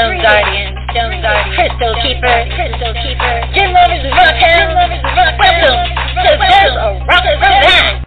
Stone Guardian, Crystal Keeper, Gin Lovers of Rocktown. Welcome to There's a Rock for That.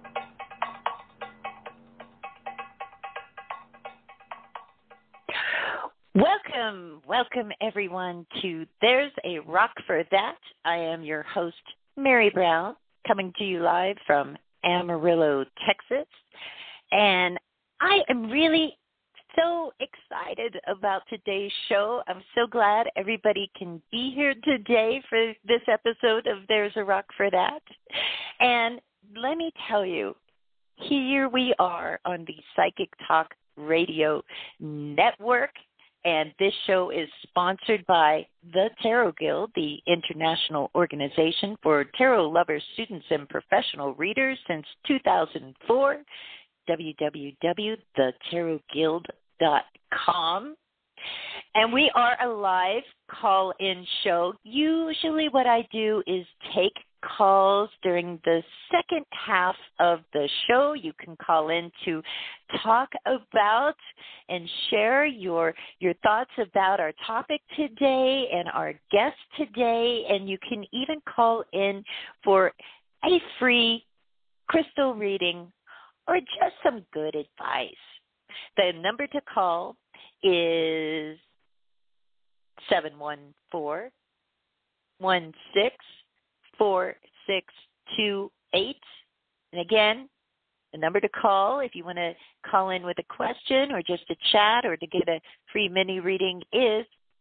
Welcome everyone to There's a Rock for That. I am your host, Mary Brown, coming to you live from Amarillo, Texas. And I am really so excited about today's show. I'm so glad everybody can be here today for this episode of There's a Rock for That. And let me tell you, here we are on the Psychic Talk Radio Network. And this show is sponsored by the Tarot Guild, the international organization for tarot lovers, students, and professional readers since 2004, www.thetarotguild.com. And we are a live call-in show. Usually what I do is take calls during the second half of the show. You can call in to talk about and share your thoughts about our topic today and our guest today. And you can even call in for a free crystal reading or just some good advice. The number to call is 714-164628. And again, the number to call if you want to call in with a question or just a chat or to get a free mini reading is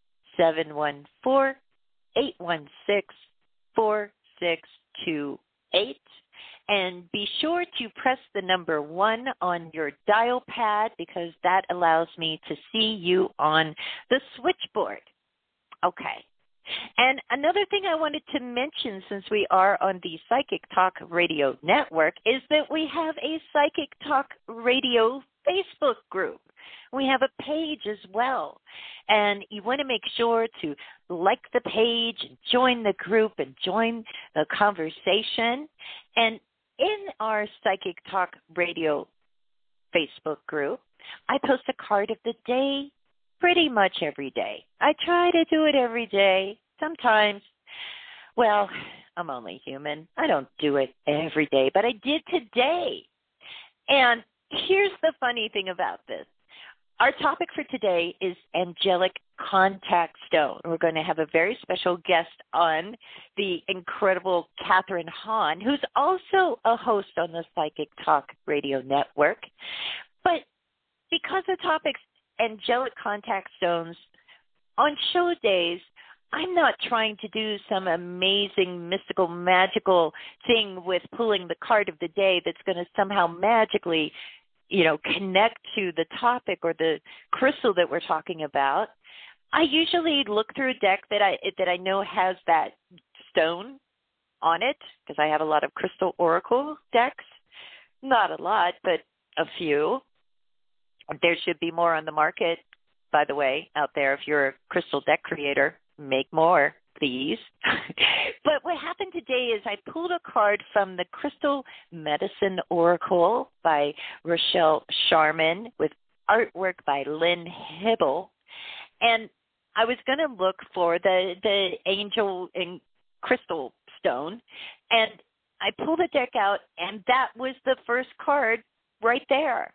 714-816-4628. And be sure to press the number 1 on your dial pad because that allows me to see you on the switchboard. Okay. And another thing I wanted to mention since we are on the Psychic Talk Radio Network is that we have a Psychic Talk Radio Facebook group. We have a page as well. And you want to make sure to like the page and join the group and join the conversation. And in our Psychic Talk Radio Facebook group, I post a card of the day pretty much every day. I try to do it every day. Sometimes, well, I'm only human. I don't do it every day, but I did today. And here's the funny thing about this. Our topic for today is angelic contact stone. We're going to have a very special guest on, the incredible Catherine Hahn, who's also a host on the Psychic Talk Radio Network. But because the topic's angelic contact stones, on show days, I'm not trying to do some amazing, mystical, magical thing with pulling the card of the day that's going to somehow magically connect to the topic or the crystal that we're talking about. I usually look through a deck that I know has that stone on it because I have a lot of crystal oracle decks. Not a lot, but a few. There should be more on the market, by the way, out there. If you're a crystal deck creator, make more, please. But what happened today is I pulled a card from the Crystal Medicine Oracle by Rochelle Sharman with artwork by Lynn Hibble. And I was going to look for the angel and crystal stone. And I pulled the deck out, and that was the first card right there.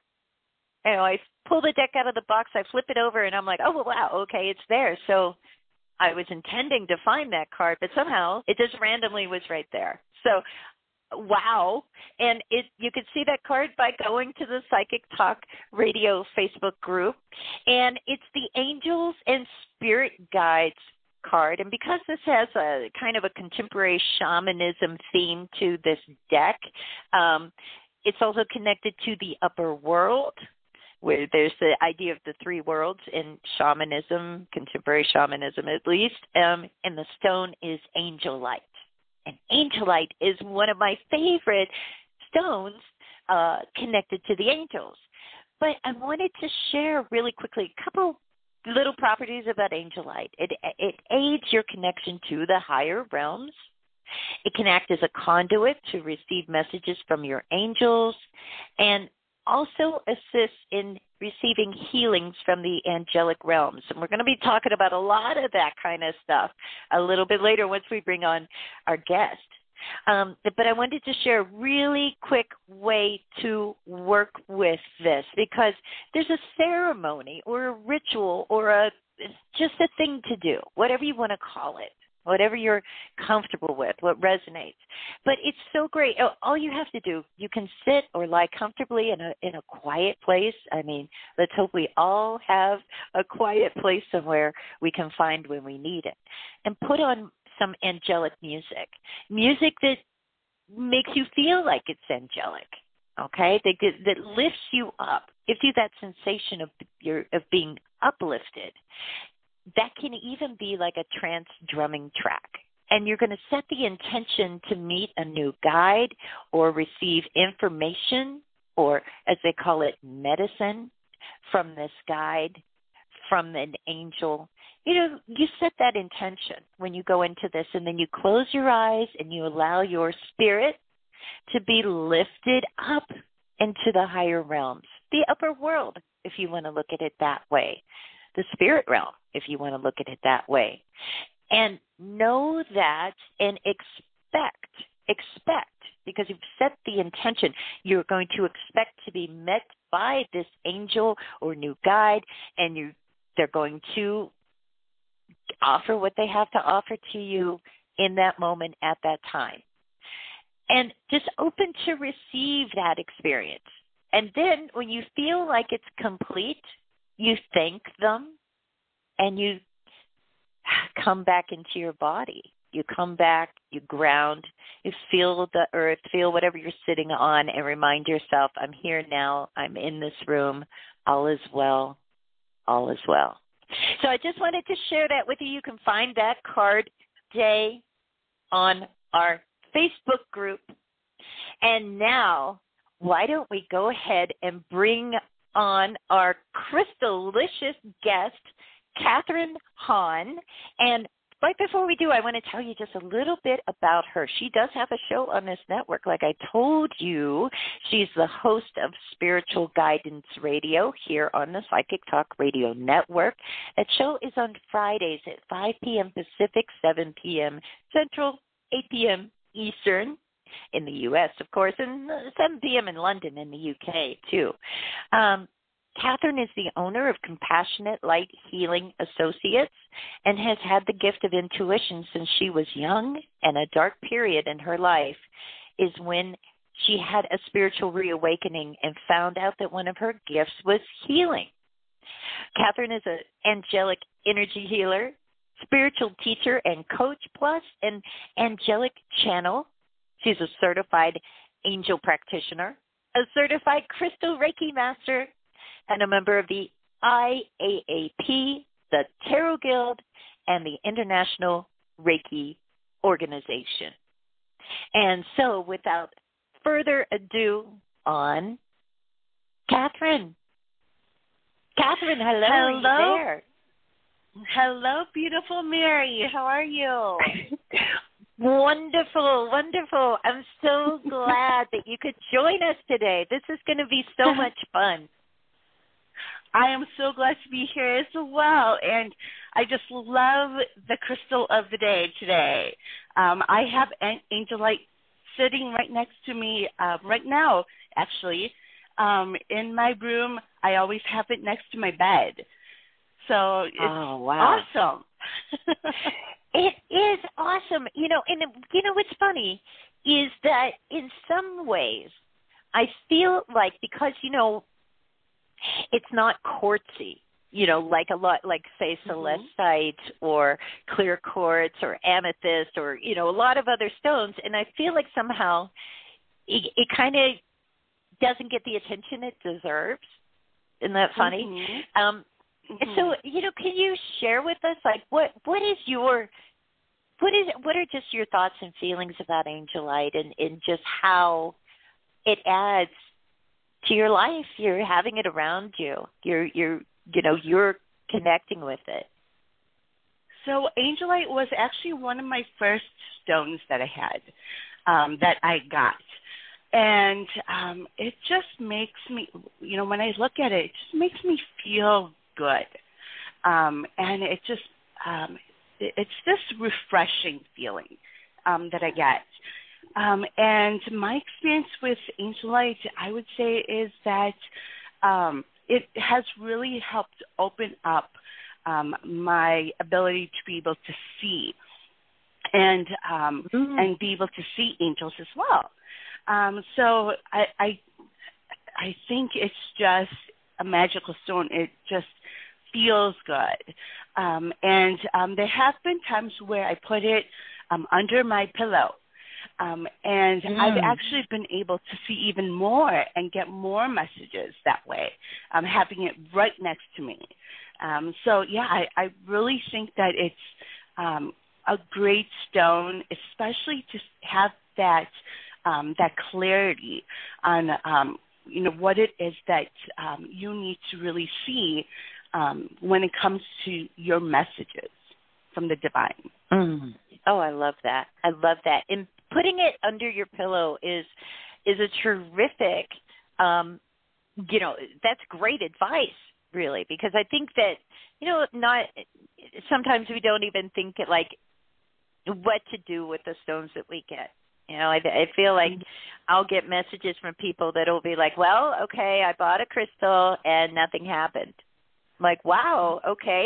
I pull the deck out of the box, I flip it over, and I'm like, oh, wow, okay, it's there. So I was intending to find that card, but somehow it just randomly was right there. So, wow. And you could see that card by going to the Psychic Talk Radio Facebook group. And it's the Angels and Spirit Guides card. And because this has a kind of a contemporary shamanism theme to this deck, it's also connected to the upper world, where there's the idea of the three worlds in shamanism, contemporary shamanism at least, and the stone is angelite. And angelite is one of my favorite stones connected to the angels. But I wanted to share really quickly a couple little properties about angelite. It aids your connection to the higher realms. It can act as a conduit to receive messages from your angels, and also assists in receiving healings from the angelic realms. And we're going to be talking about a lot of that kind of stuff a little bit later once we bring on our guest. But I wanted to share a really quick way to work with this, because there's a ceremony or a ritual or just a thing to do, whatever you want to call it, whatever you're comfortable with, what resonates. But it's so great. All you have to do, you can sit or lie comfortably in a quiet place. I mean, let's hope we all have a quiet place somewhere we can find when we need it. And put on some angelic music that makes you feel like it's angelic, okay? That lifts you up, gives you that sensation of being uplifted. That can even be like a trance drumming track. And you're going to set the intention to meet a new guide or receive information, or as they call it, medicine from this guide, from an angel. You know, you set that intention when you go into this, and then you close your eyes and you allow your spirit to be lifted up into the higher realms, the upper world, if you want to look at it that way, the spirit realm, if you want to look at it that way. And know that and expect, because you've set the intention, you're going to expect to be met by this angel or new guide, and they're going to offer what they have to offer to you in that moment at that time. And just open to receive that experience. And then when you feel like it's complete, you thank them and you come back into your body. You come back, you ground, you feel the earth, feel whatever you're sitting on, and remind yourself, I'm here now, I'm in this room, all is well, all is well. So I just wanted to share that with you. You can find that card today on our Facebook group. And now, why don't we go ahead and bring on our crystallicious guest, Catherine Hahn. And right before we do, I want to tell you just a little bit about her. She does have a show on this network. Like I told you, she's the host of Spiritual Guidance Radio here on the Psychic Talk Radio Network. That show is on Fridays at 5 p.m. Pacific, 7 p.m. Central, 8 p.m. Eastern in the U.S., of course, and 7 p.m. in London in the U.K., too. Catherine is the owner of Compassionate Light Healing Associates and has had the gift of intuition since she was young, and a dark period in her life is when she had a spiritual reawakening and found out that one of her gifts was healing. Catherine is an angelic energy healer, spiritual teacher and coach, plus an angelic channel. She's a certified angel practitioner, a certified crystal Reiki master, and a member of the IAAP, the Tarot Guild, and the International Reiki Organization. And so, without further ado, on Catherine. Catherine, hello. Are you there? Hello, beautiful Mary. How are you? Wonderful, wonderful. I'm so glad that you could join us today. This is going to be so much fun. I am so glad to be here as well, and I just love the crystal of the day today. I have an angelite sitting right next to me right now, actually. In my room, I always have it next to my bed. So it's awesome. It is awesome. You know, and what's funny is that in some ways I feel like, because, it's not quartzy, like a lot, like say celestite or clear quartz or amethyst or, a lot of other stones. And I feel like somehow it kind of doesn't get the attention it deserves. Isn't that funny? And so, can you share with us, like, what are just your thoughts and feelings about angelite and just how it adds to your life? You're having it around you. You're connecting with it. So angelite was actually one of my first stones that I had, that I got. And it just makes me, when I look at it, it just makes me feel good. And it's this refreshing feeling that I get. And my experience with Angel Light, I would say, is that it has really helped open up my ability to be able to see and be able to see angels as well. So I think it's just a magical stone. It just feels good. And there have been times where I put it under my pillow. And I've actually been able to see even more and get more messages that way, having it right next to me. So, yeah, I really think that it's a great stone, especially to have that clarity on, what it is that you need to really see when it comes to your messages from the divine. Mm. Oh, I love that. I love that. And putting it under your pillow is a terrific, that's great advice, really, because I think that, sometimes we don't even think like what to do with the stones that we get. I feel like I'll get messages from people that will be like, well, okay, I bought a crystal and nothing happened. I'm like, wow, okay.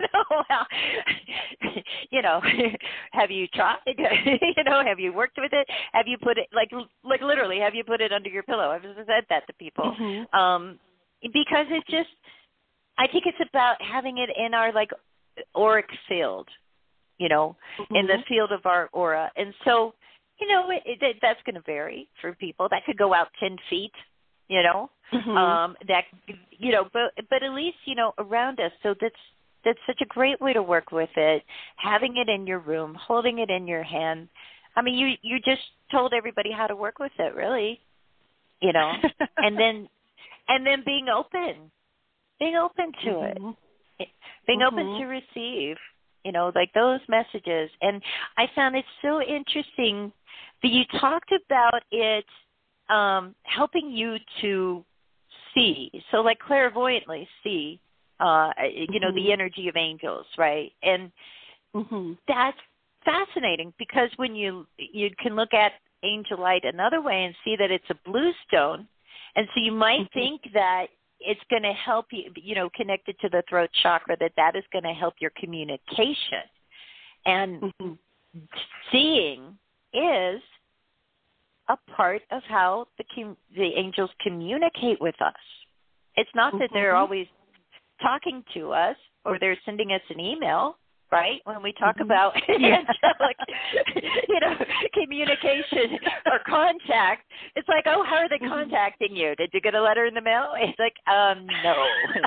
Have you tried? Have you worked with it? Have you put it, like literally, have you put it under your pillow? I've said that to people. Because it just, I think it's about having it in our, like, auric field, in the field of our aura. And so, that's going to vary for people. That could go out 10 feet, that, but at least, around us. So that's such a great way to work with it, having it in your room, holding it in your hand. I mean, you just told everybody how to work with it, really, and then being open to it, being open to receive, like those messages. And I found it so interesting that you talked about it helping you to see, so like clairvoyantly see, the energy of angels, right? And that's fascinating because when you can look at Angel Light another way and see that it's a blue stone, and so you might think that it's going to help you, connected to the throat chakra, that is going to help your communication. And seeing is a part of how the angels communicate with us. It's not that they're always talking to us or they're sending us an email, right? When we talk about angelic, communication or contact, it's like, oh, how are they contacting you? Did you get a letter in the mail? It's like, no.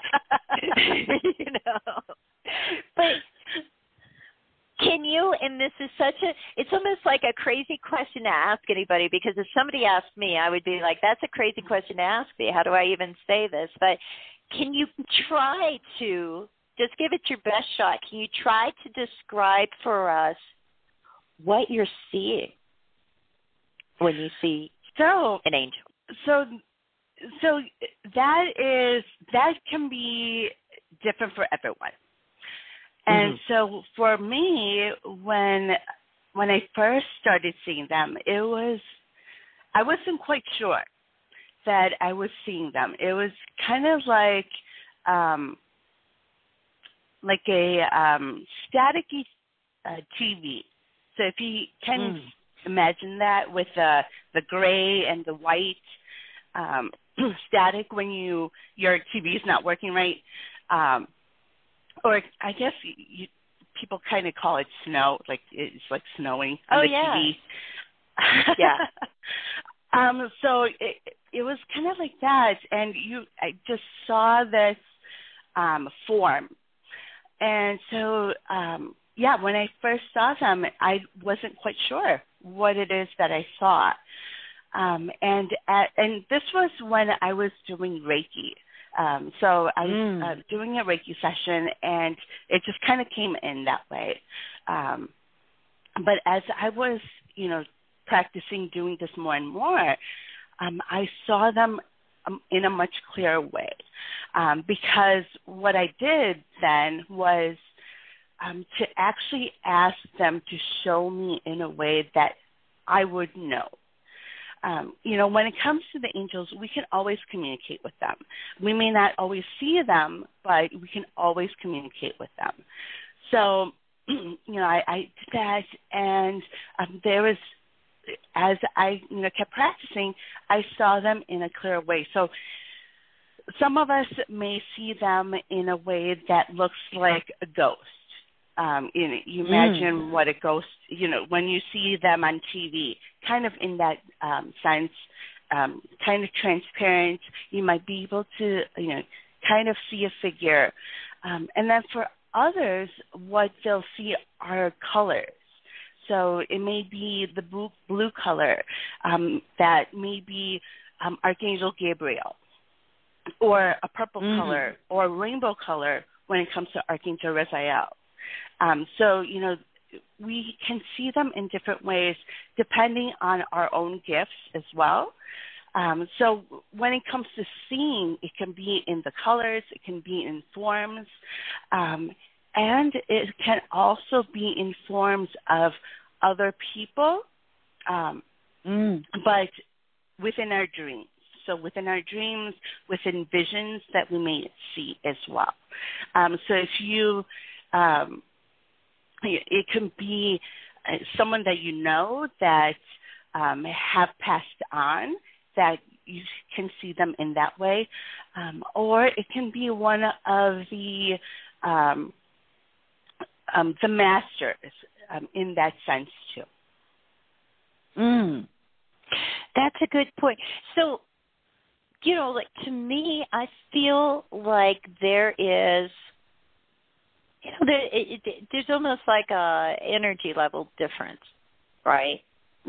But can you, and this is it's almost like a crazy question to ask anybody, because if somebody asked me, I would be like, that's a crazy question to ask me. How do I even say this? But can you try to, just give it your best shot, can you try to describe for us what you're seeing when you see an angel? So that can be different for everyone. And so for me, when I first started seeing them, I wasn't quite sure that I was seeing them. It was kind of like a staticky TV. So if you can imagine that with the gray and the white static when your TV is not working right. Or I guess people kind of call it snow, like it's like snowing on the TV. Yeah. So it was kind of like that, and I just saw this form, and so when I first saw them, I wasn't quite sure what it is that I saw, and this was when I was doing Reiki. So I was doing a Reiki session, and it just kind of came in that way. But as I was, practicing doing this more and more, I saw them in a much clearer way, because what I did then was to actually ask them to show me in a way that I would know. When it comes to the angels, we can always communicate with them. We may not always see them, but we can always communicate with them. So, I did that, and there was, as I kept practicing, I saw them in a clear way. So some of us may see them in a way that looks like a ghost. You imagine what a ghost, when you see them on TV, kind of in that sense, kind of transparent. You might be able to, kind of see a figure. And then for others, what they'll see are colors. So it may be the blue color, that may be Archangel Gabriel, or a purple color, or rainbow color when it comes to Archangel Raphael. So, we can see them in different ways depending on our own gifts as well. So when it comes to seeing, it can be in the colors, it can be in forms, and it can also be in forms of other people, but within our dreams. So within our dreams, within visions that we may see as well. So if you... it can be someone that that have passed on, that you can see them in that way, or it can be one of the masters in that sense too. That's a good point. So, to me, I feel like there is, there's almost like a energy level difference, right?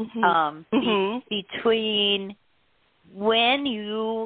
Between when you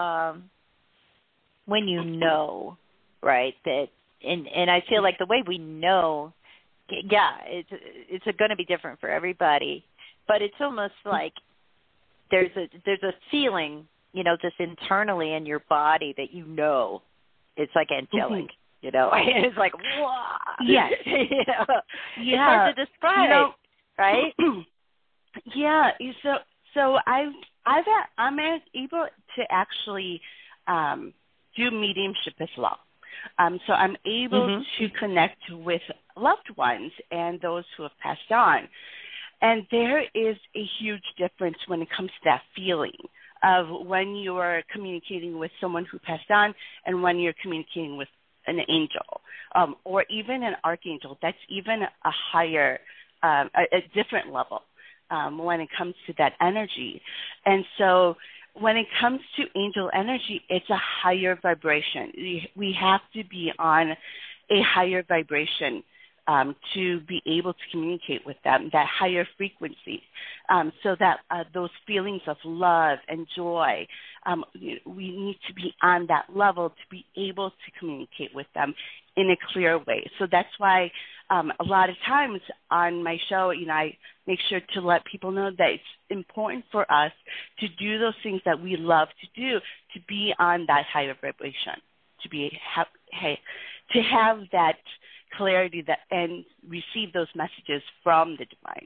know, right, that, and I feel like the way we know, it's going to be different for everybody, but it's almost like there's a feeling, just internally in your body that it's like angelic. It's like, whoa. Yes. It's hard to describe, right? Yeah. So I'm able to actually do mediumship as well. So I'm able to connect with loved ones and those who have passed on. And there is a huge difference when it comes to that feeling of when you're communicating with someone who passed on and when you're communicating with an angel, or even an archangel. That's even a higher, a different level when it comes to that energy. And so when it comes to angel energy, it's a higher vibration. We have to be on a higher vibration to be able to communicate with them, that higher frequency, so that those feelings of love and joy, we need to be on that level to be able to communicate with them in a clear way. So that's why a lot of times on my show, I make sure to let people know that it's important for us to do those things that we love to do, to be on that higher vibration, to have that clarity and receive those messages from the divine.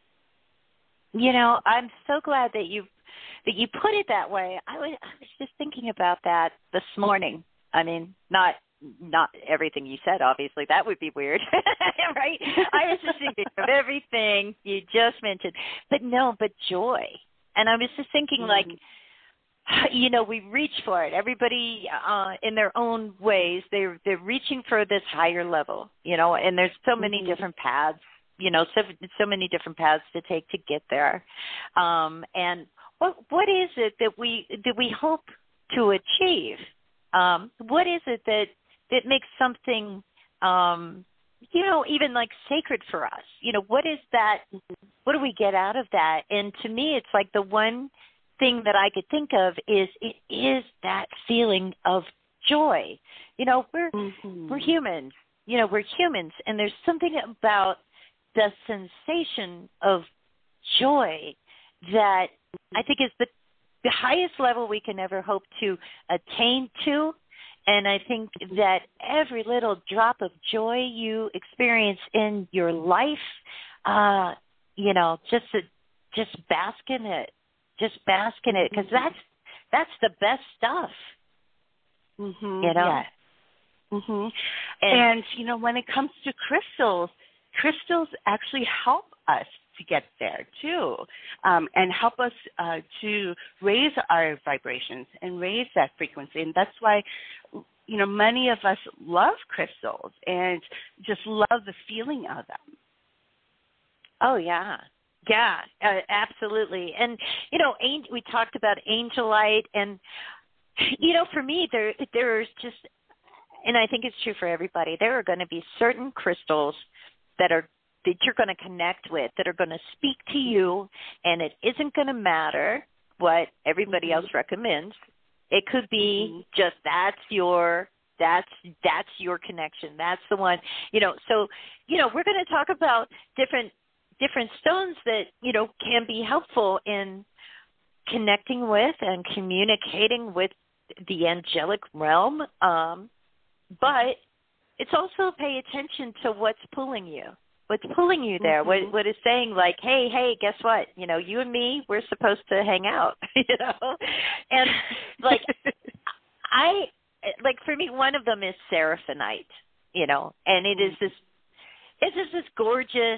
I'm so glad that you put it that way. I was just thinking about that this morning. I mean, not everything you said, obviously. That would be weird, right? I was just thinking of everything you just mentioned. But joy. And I was just thinking, we reach for it. Everybody in their own ways, they're reaching for this higher level, and there's so many different paths, so many different paths to take to get there. And what is it that we hope to achieve? What is it that makes something, even like sacred for us? What is that? What do we get out of that? And to me, it's like the one thing that I could think of is that feeling of joy. We're humans. We're humans, and there's something about the sensation of joy that I think is the highest level we can ever hope to attain to. And I think that every little drop of joy you experience in your life, just bask in it. Just bask in it, because that's the best stuff. Mm-hmm. You know? Yeah. Mm-hmm. And, when it comes to crystals actually help us to get there, too, and help us to raise our vibrations and raise that frequency. And that's why, many of us love crystals and just love the feeling of them. Oh, yeah. Yeah, absolutely. And, we talked about angelite, and, for me, there's just, and I think it's true for everybody, there are going to be certain crystals that you're going to connect with, that are going to speak to you, and it isn't going to matter what everybody else recommends. It could be just that's your connection. That's the one. So, we're going to talk about different stones that, can be helpful in connecting with and communicating with the angelic realm. But it's also pay attention to what's pulling you. What's pulling you there? What is saying, like, hey, guess what? You and me, we're supposed to hang out, And, for me, one of them is seraphonite, and it is this gorgeous,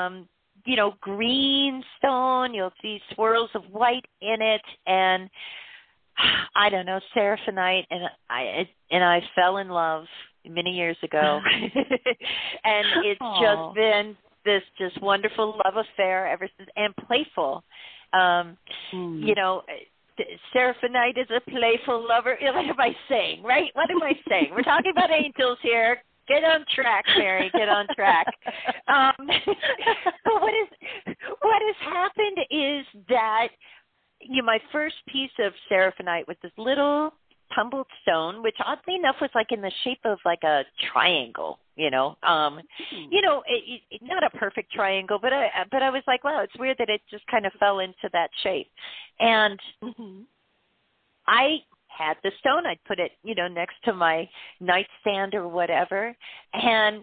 green stone. You'll see swirls of white in it, and I don't know, seraphonite, and I fell in love many years ago, and it's just been this just wonderful love affair ever since, and playful. Seraphonite is a playful lover. What am I saying, right? What am I saying? We're talking about angels here. Get on track, Mary. Get on track. But what has happened is that my first piece of seraphonite was this little tumbled stone, which oddly enough was in the shape of a triangle. Not a perfect triangle, but I was like, wow, it's weird that it just kind of fell into that shape. And I had the stone. I'd put it, next to my nightstand or whatever. And,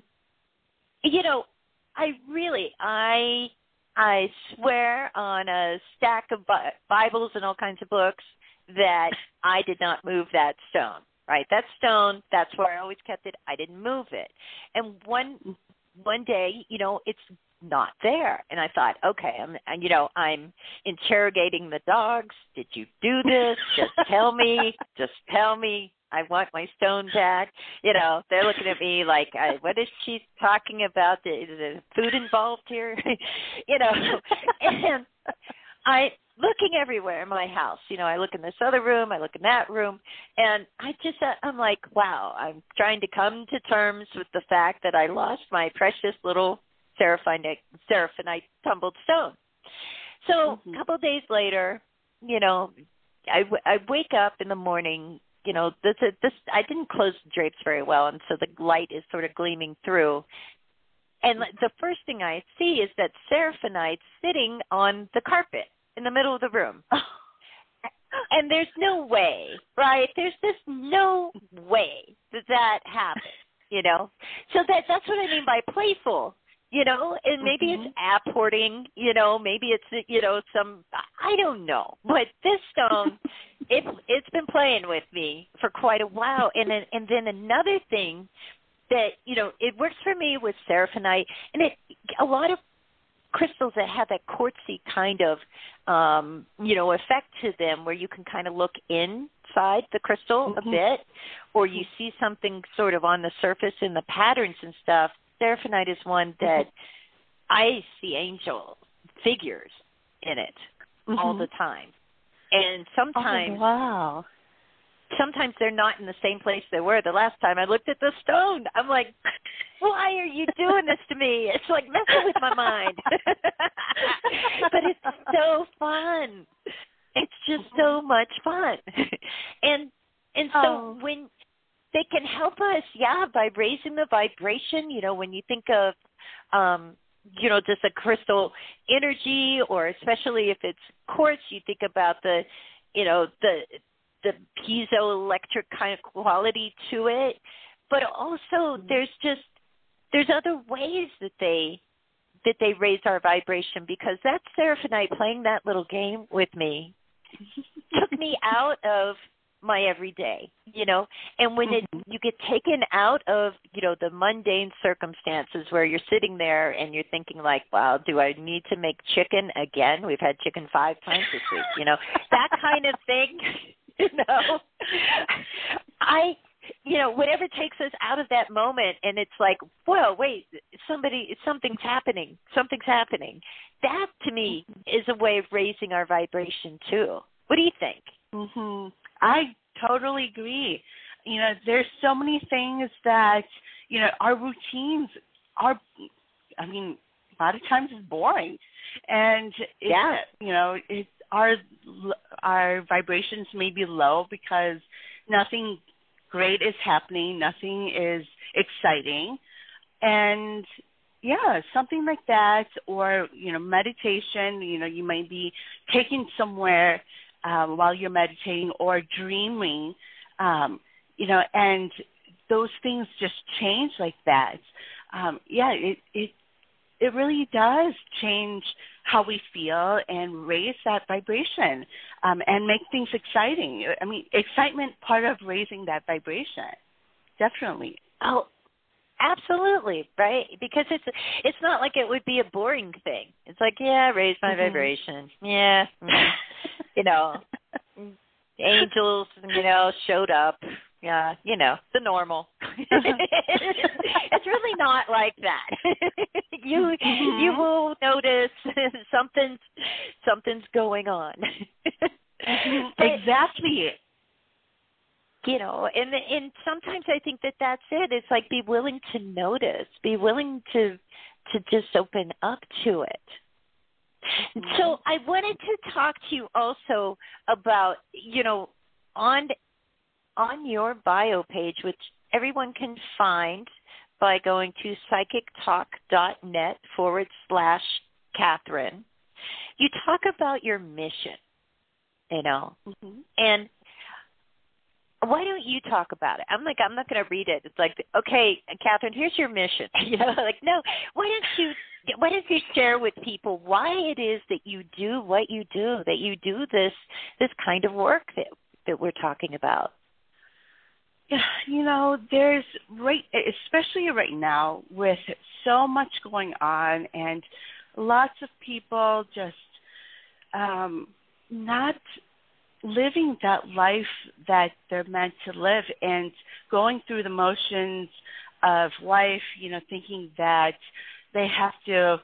I swear on a stack of Bibles and all kinds of books that I did not move that stone, right? That stone, that's where I always kept it. I didn't move it. And one day, it's not there. And I thought, okay, I'm interrogating the dogs. Did you do this? Just tell me. Just tell me. I want my stone back. They're looking at me like, what is she talking about? Is there food involved here? And I looking everywhere in my house. I look in this other room, I look in that room, and I'm like, wow, I'm trying to come to terms with the fact that I lost my precious little seraphonite tumbled stone. So a couple of days later, I wake up in the morning. I didn't close the drapes very well, and so the light is sort of gleaming through. And the first thing I see is that seraphonite sitting on the carpet in the middle of the room. And there's no way, right? There's just no way that happens, So that's what I mean by playful, and maybe it's apporting, maybe it's, I don't know. But this stone, it's been playing with me for quite a while. And then another thing that, it works for me with seraphonite, and a lot of crystals that have that quartzy kind of, effect to them, where you can kind of look inside the crystal a bit, or you see something sort of on the surface in the patterns and stuff. Seraphonite is one that I see angel figures in it all the time. And sometimes they're not in the same place they were the last time I looked at the stone. I'm like, why are you doing this to me? It's like messing with my mind. But it's so fun. It's just so much fun. And so when they can help us, by raising the vibration, when you think of, just a crystal energy, or especially if it's quartz, you think about the the piezoelectric kind of quality to it, but also there's other ways that they raise our vibration, because that Seraphonite playing that little game with me took me out of my everyday, and when you get taken out of, the mundane circumstances where you're sitting there and you're thinking like, wow, do I need to make chicken again? We've had chicken 5 times this week, that kind of thing, whatever takes us out of that moment, and it's like, whoa, wait, something's happening. That, to me, is a way of raising our vibration, too. What do you think? Mm-hmm. I totally agree. There's so many things that, our routines are, a lot of times it's boring. And, our vibrations may be low because nothing great is happening, nothing is exciting. And something like that, or, meditation, you might be taken somewhere while you're meditating or dreaming, and those things just change like that. It really does change how we feel and raise that vibration, and make things exciting. Excitement part of raising that vibration, definitely. Oh, absolutely, right? Because it's not like it would be a boring thing. It's like, raise my vibration. Yeah. Angels, showed up. Yeah, the normal. It's really not like that. You will notice something's going on. Exactly. And sometimes I think that's it. It's like, be willing to notice, be willing to just open up to it. So I wanted to talk to you also about, on your bio page, which everyone can find by going to psychictalk.net/Catherine, you talk about your mission, and why don't you talk about it? I'm not going to read it. It's like, okay, Catherine, here's your mission. No, why don't you share with people why it is that you do what you do, that you do this kind of work that we're talking about? There's especially right now with so much going on and lots of people just not living that life that they're meant to live, and going through the motions of life, thinking that they have to,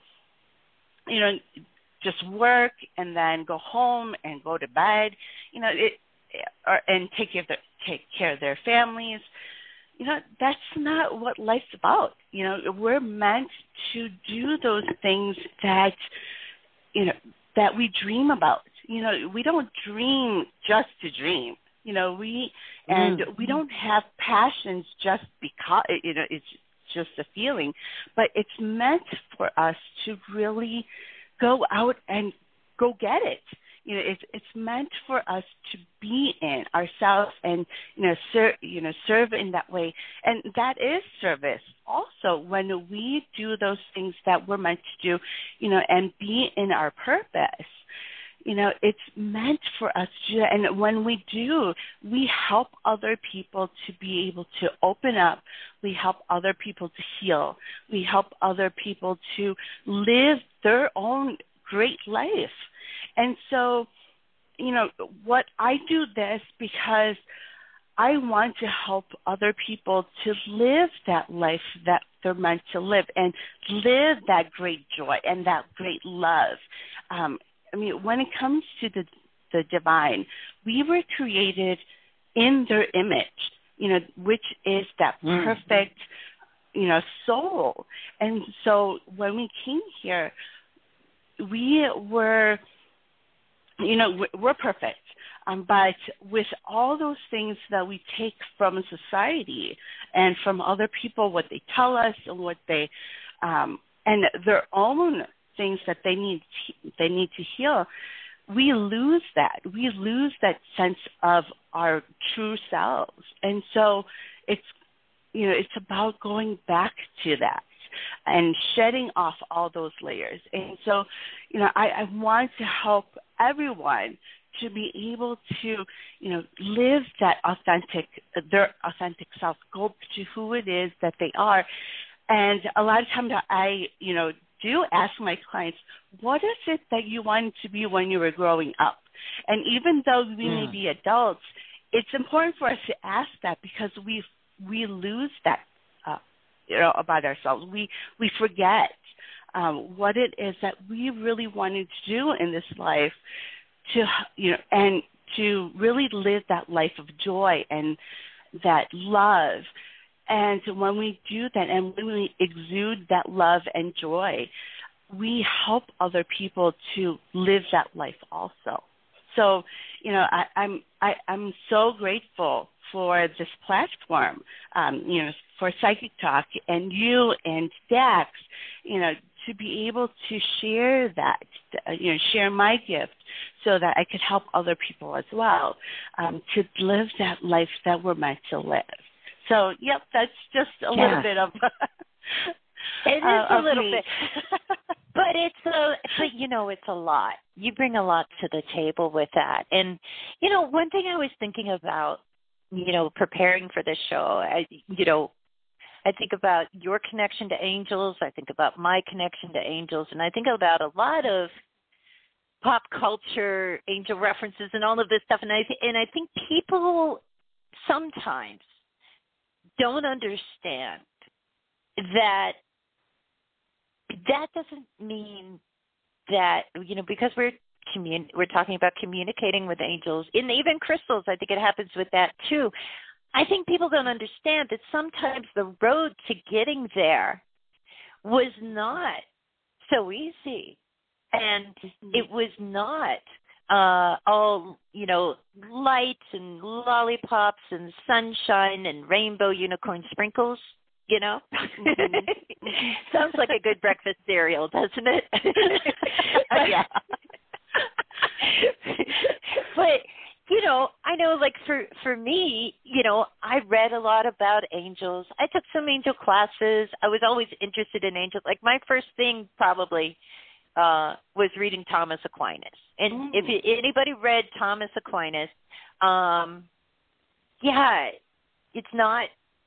just work and then go home and go to bed, and take care of their families. That's not what life's about. We're meant to do those things that, that we dream about. We don't dream just to dream. We don't have passions just because, it's just a feeling, but it's meant for us to really go out and go get it. It's meant for us to be in ourselves and, serve in that way. And that is service also, when we do those things that we're meant to do, and be in our purpose. It's meant for us to, and when we do, we help other people to be able to open up. We help other people to heal. We help other people to live their own great life. And so, what I do this because I want to help other people to live that life that they're meant to live, and live that great joy and that great love. When it comes to the divine, we were created in their image, which is that perfect, soul. And so when we came here, we were, we're perfect. But with all those things that we take from society and from other people, what they tell us and what they, and their own things that they need to heal, we lose that. We lose that sense of our true selves. And so it's, it's about going back to that and shedding off all those layers. And so, I want to help everyone to be able to, live that their authentic self, go to who it is that they are. And a lot of times I, do ask my clients, what is it that you wanted to be when you were growing up? And even though we may be adults, it's important for us to ask that, because we lose that, about ourselves. We forget what it is that we really wanted to do in this life, to and to really live that life of joy and that love. And when we do that, and when we exude that love and joy, we help other people to live that life also. So, I'm so grateful for this platform, for Psychic Talk and you and Dax, to be able to share that, share my gift so that I could help other people as well, to live that life that we're meant to live. So, yep, that's just a little bit of it is a little bit. But it's a lot. You bring a lot to the table with that. And, one thing I was thinking about, preparing for this show, I think about your connection to angels. I think about my connection to angels. And I think about a lot of pop culture, angel references and all of this stuff. And I think people sometimes don't understand that doesn't mean that, because we're talking about communicating with angels, and even crystals, I think it happens with that too. I think people don't understand that sometimes the road to getting there was not so easy. And it was not all, lights and lollipops and sunshine and rainbow unicorn sprinkles, Sounds like a good breakfast cereal, doesn't it? Yeah. But, I know, like, for me, I read a lot about angels. I took some angel classes. I was always interested in angels. Like, my first thing probably was reading Thomas Aquinas. And if anybody read Thomas Aquinas, it's not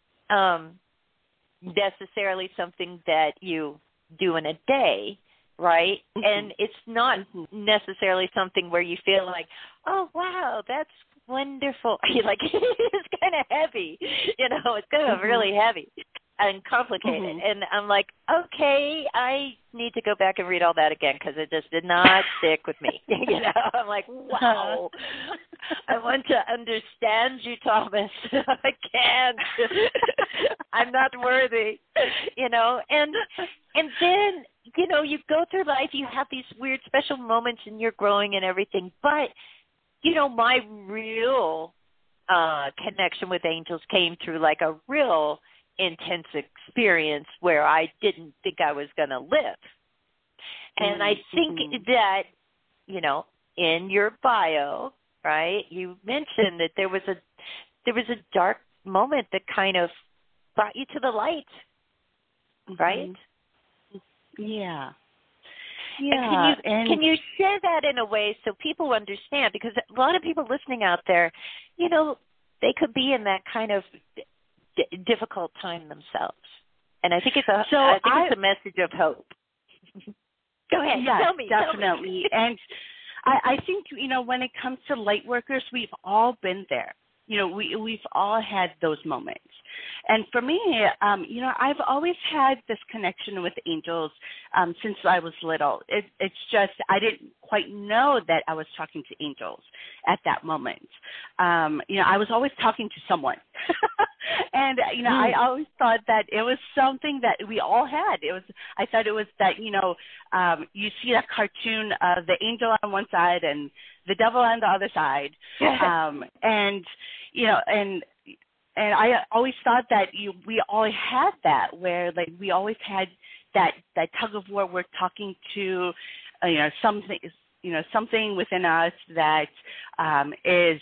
necessarily something that you do in a day, right? And it's not necessarily something where you feel like, oh, wow, that's wonderful. Like, it's kind of heavy, it's kind of really heavy and complicated. And I'm like, okay, I need to go back and read all that again, because it just did not stick with me. I'm like, wow, I want to understand you, Thomas. I can't. I'm not worthy, and then, you go through life, you have these weird special moments and you're growing and everything. But, my real connection with angels came through like a real intense experience where I didn't think I was going to live. And I think that, in your bio, right, you mentioned that there was a dark moment that kind of brought you to the light, right? Yeah. Yeah. And can you share that in a way so people understand? Because a lot of people listening out there, they could be in that kind of difficult time themselves. And I think it's a message of hope. Go ahead. Yes, tell me. Definitely. And I think, when it comes to light workers, we've all been there. We've all had those moments. And for me, I've always had this connection with angels since I was little. It's just I didn't quite know that I was talking to angels at that moment. I was always talking to someone. And, I always thought that it was something that we all had. I thought it was that, you see that cartoon of the angel on one side and the devil on the other side. And I always thought that we all had that, where like we always had that tug of war. We're talking to, something, something within us that is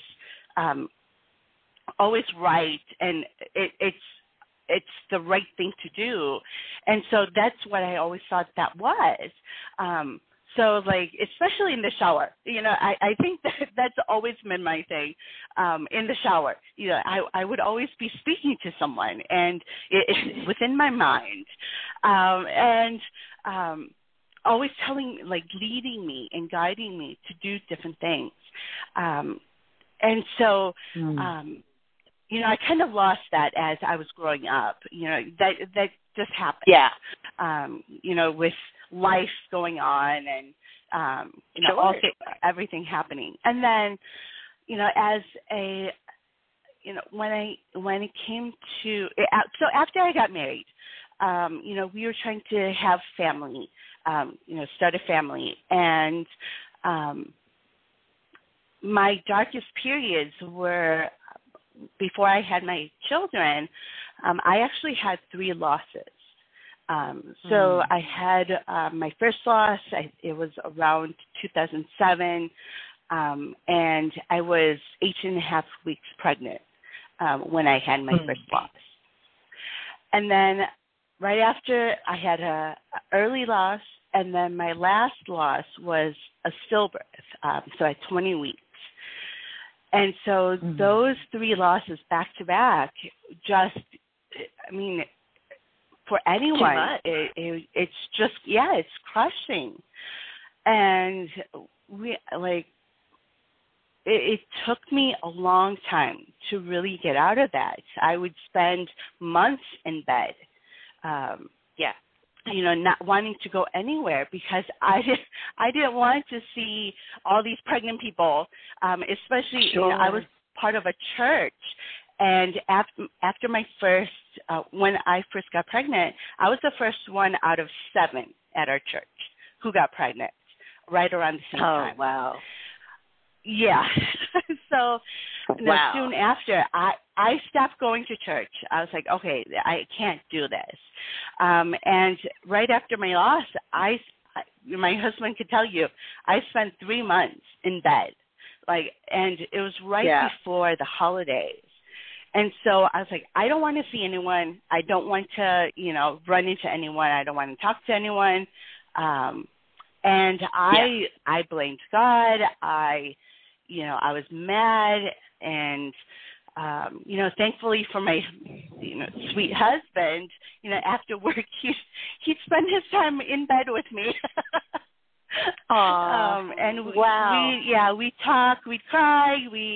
always right, and it's the right thing to do. And so that's what I always thought that was. So, like, especially in the shower, I think that's always been my thing. In the shower, I would always be speaking to someone, and it's within my mind, and always leading me and guiding me to do different things. And so, I kind of lost that as I was growing up. That just happened. Yeah. With life going on and Sure. everything happening, and then as a when it came to so after I got married, we were trying to have family, start a family, and my darkest periods were before I had my children. I actually had 3 losses. So I had my first loss. It was around 2007, and I was 8.5 weeks pregnant when I had my first loss. And then right after, I had a early loss, and then my last loss was a stillbirth, so at 20 weeks. And so those 3 losses back to back, for anyone, it's just, it's crushing. And it took me a long time to really get out of that. I would spend months in bed, not wanting to go anywhere because I didn't want to see all these pregnant people, especially, Sure. I was part of a church. And after my first, when I first got pregnant, I was the first one out of 7 at our church who got pregnant right around the same time. Oh, wow. Yeah. So soon after, I stopped going to church. I was like, okay, I can't do this. And right after my loss, my husband could tell you, I spent 3 months in bed. And it was right before the holidays. And so I was like, I don't want to see anyone. I don't want to, run into anyone. I don't want to talk to anyone. And I blamed God. I was mad. And, thankfully for my, sweet husband, after work, he'd spend his time in bed with me. And we talk, we cry,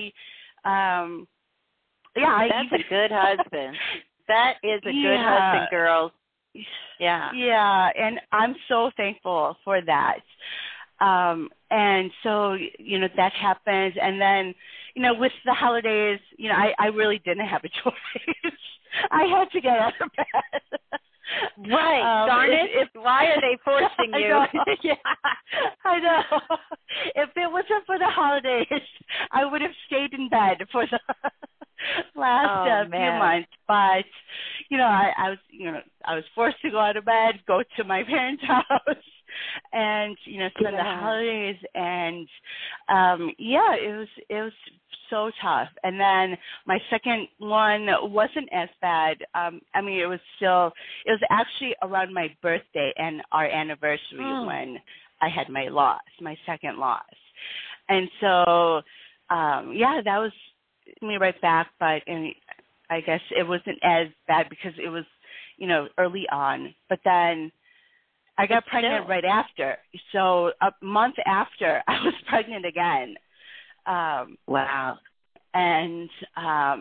that's a good husband. That is a good husband, girls. Yeah. Yeah, and I'm so thankful for that. And so, that happened. And then, with the holidays, I really didn't have a choice. I had to get out of bed. Right. Darn it. Why are they forcing you? I know. If it wasn't for the holidays, I would have stayed in bed for the last few months. But, I was forced to go out of bed, go to my parents' house, and, spend the holidays. And, it was so tough. And then my second one wasn't as bad. It was actually around my birthday and our anniversary when I had my second loss. And so, that was me right back, but I guess it wasn't as bad because it was, early on. But then I got pregnant right after. So a month after, I was pregnant again. Wow. And, I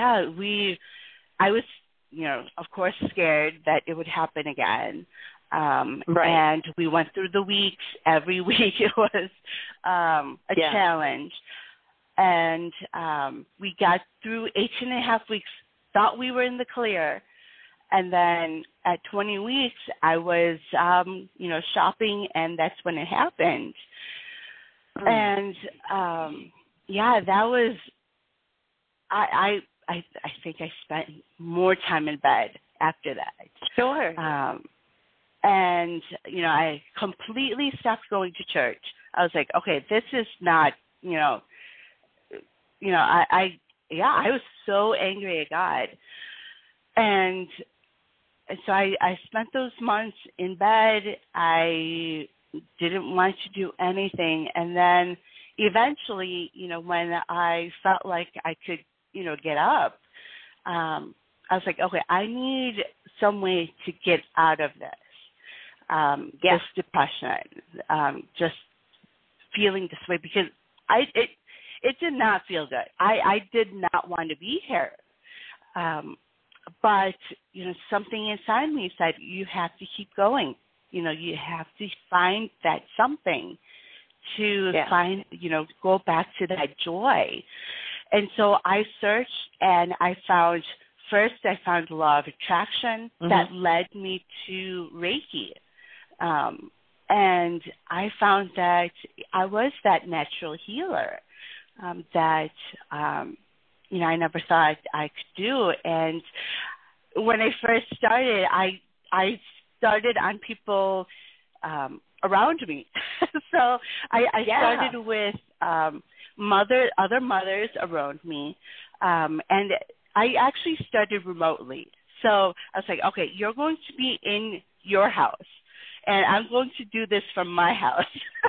was, of course, scared that it would happen again. And we went through the weeks. Every week it was a challenge. And we got through 8.5 weeks, thought we were in the clear. And then at 20 weeks, I was, shopping, and that's when it happened. And, that was, I think I spent more time in bed after that. Sure. And, I completely stopped going to church. I was like, okay, this is not, I was so angry at God. And so I spent those months in bed. I didn't want to do anything. And then eventually, when I felt like I could, get up, I was like, okay, I need some way to get out of this, this depression, just feeling this way, because it did not feel good. I did not want to be here. But, something inside me said, you have to keep going. You have to find that something to find, go back to that joy. And so I searched, and I found the law of attraction that led me to Reiki. And I found that I was that natural healer that, I never thought I could do. And when I first started, I started on people around me. So I started with other mothers around me, and I actually started remotely. So I was like, okay, you're going to be in your house, and I'm going to do this from my house.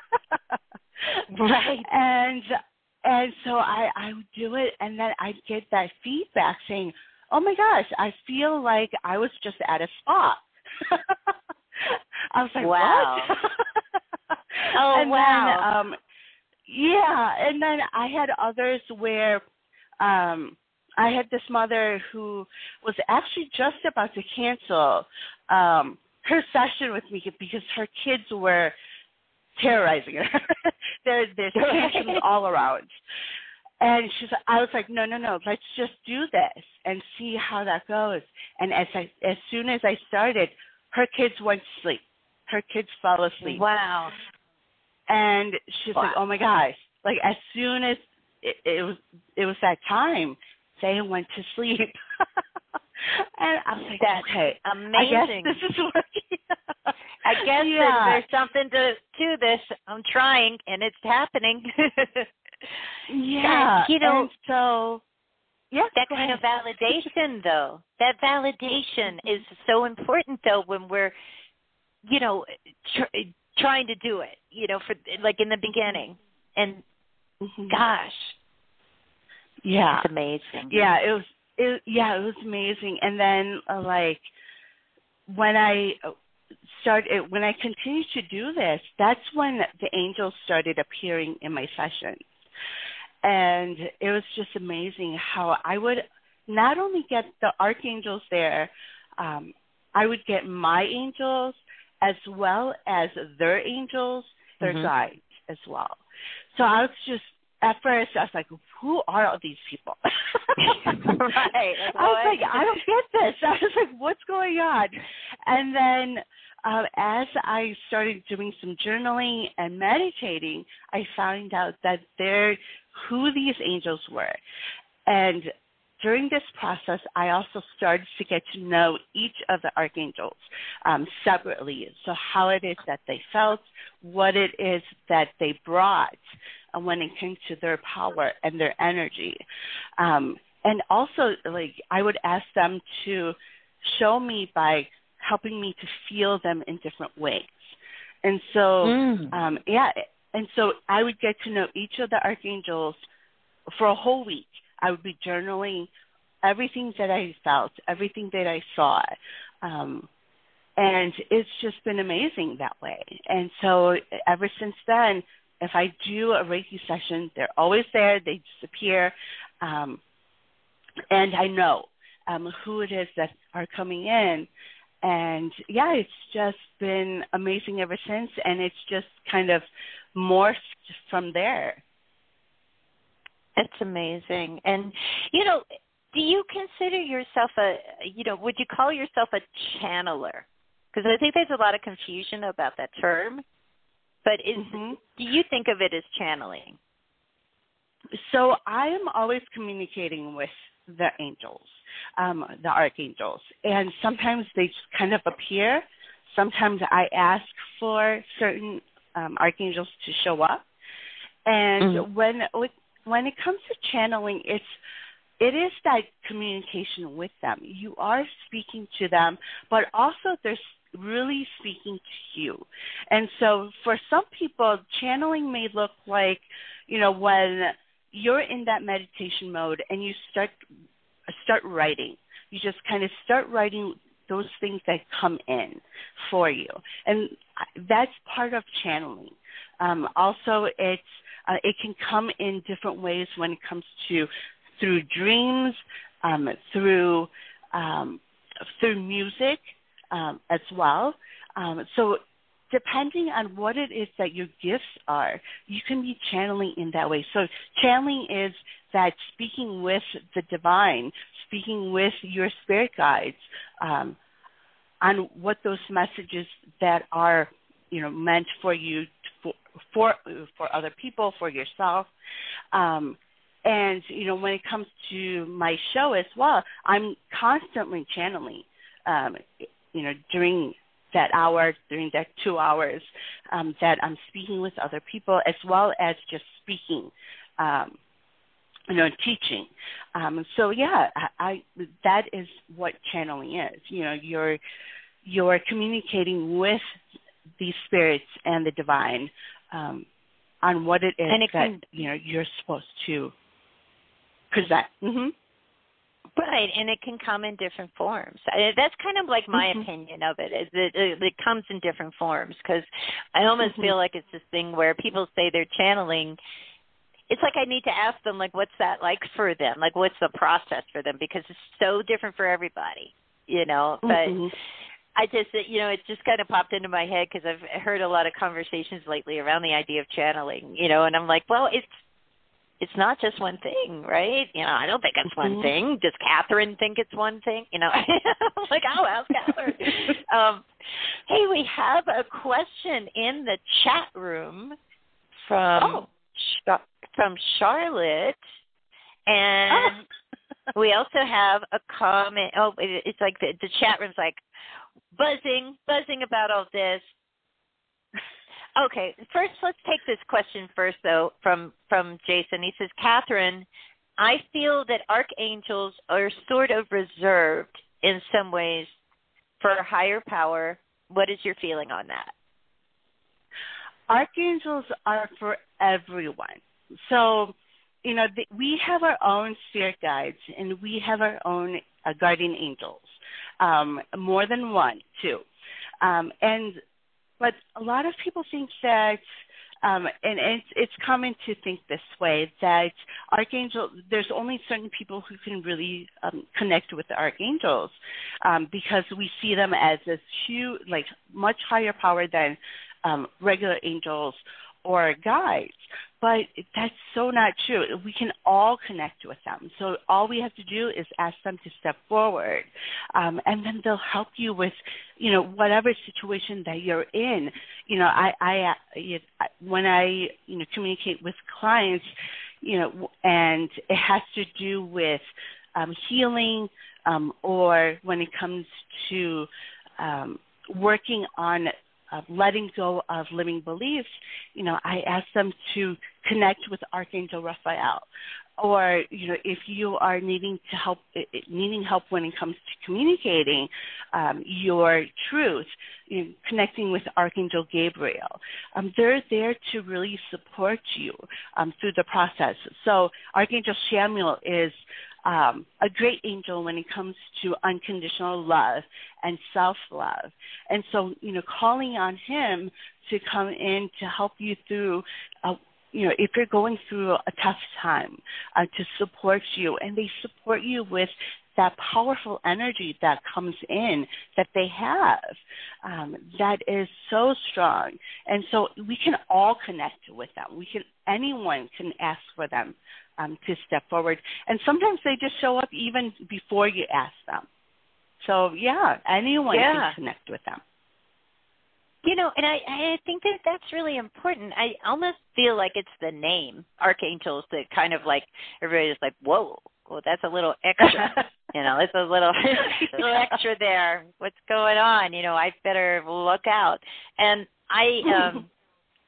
Right. And so I would do it, and then I'd get that feedback saying, oh my gosh, I feel like I was just at a spa. I was like, wow. What? Oh, and wow. Then, and then I had others where I had this mother who was actually just about to cancel her session with me because her kids were terrorizing her. There's tantrums all around. And I was like, no, let's just do this and see how that goes. And as soon as I started, her kids went to sleep. Her kids fell asleep. Wow. And she's like, oh my gosh. Like as soon as it was that time, they went to sleep. And I was like, that's okay, amazing. I guess this is working. I guess there's something to this. I'm trying, and it's happening. Yeah. And, and so, that kind of validation, though, that validation is so important, though, when we're, trying to do it, for like in the beginning. And gosh. Yeah. It's amazing. Yeah, it was amazing. And then when I continued to do this, that's when the angels started appearing in my sessions. And it was just amazing how I would not only get the archangels there, I would get my angels as well as their angels, their guides as well. So I was just, at first, I was like, who are all these people? Right. I was like, I don't get this. I was like, what's going on? And then as I started doing some journaling and meditating, I found out that who these angels were. And during this process, I also started to get to know each of the archangels separately. So how it is that they felt, what it is that they brought when it came to their power and their energy. And also, I would ask them to show me by helping me to feel them in different ways. And so, and so I would get to know each of the archangels for a whole week. I would be journaling everything that I felt, everything that I saw. And it's just been amazing that way. And so ever since then, if I do a Reiki session, they're always there. They disappear. And I know who it is that are coming in. And, it's just been amazing ever since. And it's just kind of morphed from there. It's amazing. And, do you consider yourself would you call yourself a channeler? Because I think there's a lot of confusion about that term. But do you think of it as channeling? So I am always communicating with the angels, the archangels. And sometimes they just kind of appear. Sometimes I ask for certain archangels to show up. And when it comes to channeling, it is that communication with them. You are speaking to them, but also they're really speaking to you. And so for some people, channeling may look like, when you're in that meditation mode and you start writing. You just kind of start writing those things that come in for you. And that's part of channeling. Also, it can come in different ways when it comes to through dreams, through music as well. So depending on what it is that your gifts are, you can be channeling in that way. So channeling is that speaking with the divine, speaking with your spirit guides on what those messages that are, meant for you, for other people, for yourself. And, when it comes to my show as well, I'm constantly channeling, during that hour, during that 2 hours that I'm speaking with other people, as well as just speaking, teaching. So yeah, that is what channeling is. You're communicating with the spirits and the divine on what it is you're supposed to present. Mm-hmm. Right, and it can come in different forms. That's kind of like my opinion of it. It comes in different forms because I almost feel like it's this thing where people say they're channeling. It's like I need to ask them, like, what's that like for them? Like, what's the process for them? Because it's so different for everybody, But I just, it just kind of popped into my head because I've heard a lot of conversations lately around the idea of channeling, and I'm like, well, it's not just one thing, right? I don't think it's one thing. Does Catherine think it's one thing? Like, I'll ask Catherine. Hey, we have a question in the chat room from Charlotte, and we also have a comment. Oh, it's like the chat room's like buzzing about all this. Okay, first let's take this question first, though, from Jason. He says, Catherine, I feel that archangels are sort of reserved in some ways for a higher power. What is your feeling on that? Archangels are for everyone. So, we have our own spirit guides, and we have our own guardian angels, more than one, too. But a lot of people think that, and it's common to think this way, that there's only certain people who can really connect with the archangels because we see them as this huge, much higher power than regular angels or guides. But that's so not true. We can all connect with them. So all we have to do is ask them to step forward, and then they'll help you with, whatever situation that you're in. When I communicate with clients, and it has to do with healing, or when it comes to working on letting go of limiting beliefs, I ask them to connect with Archangel Raphael. Or, if you are needing help when it comes to communicating your truth, connecting with Archangel Gabriel. They're there to really support you through the process. So Archangel Samuel is a great angel when it comes to unconditional love and self-love. And so, calling on him to come in to help you through, if you're going through a tough time, to support you. And they support you with that powerful energy that comes in that they have, that is so strong. And so we can all connect with them. Anyone can ask for them to step forward. And sometimes they just show up even before you ask them. So, anyone can connect with them. And I think that that's really important. I almost feel like it's the name, archangels, that kind of like everybody's like, whoa, well, that's a little extra. It's a little extra there. What's going on? I better look out. And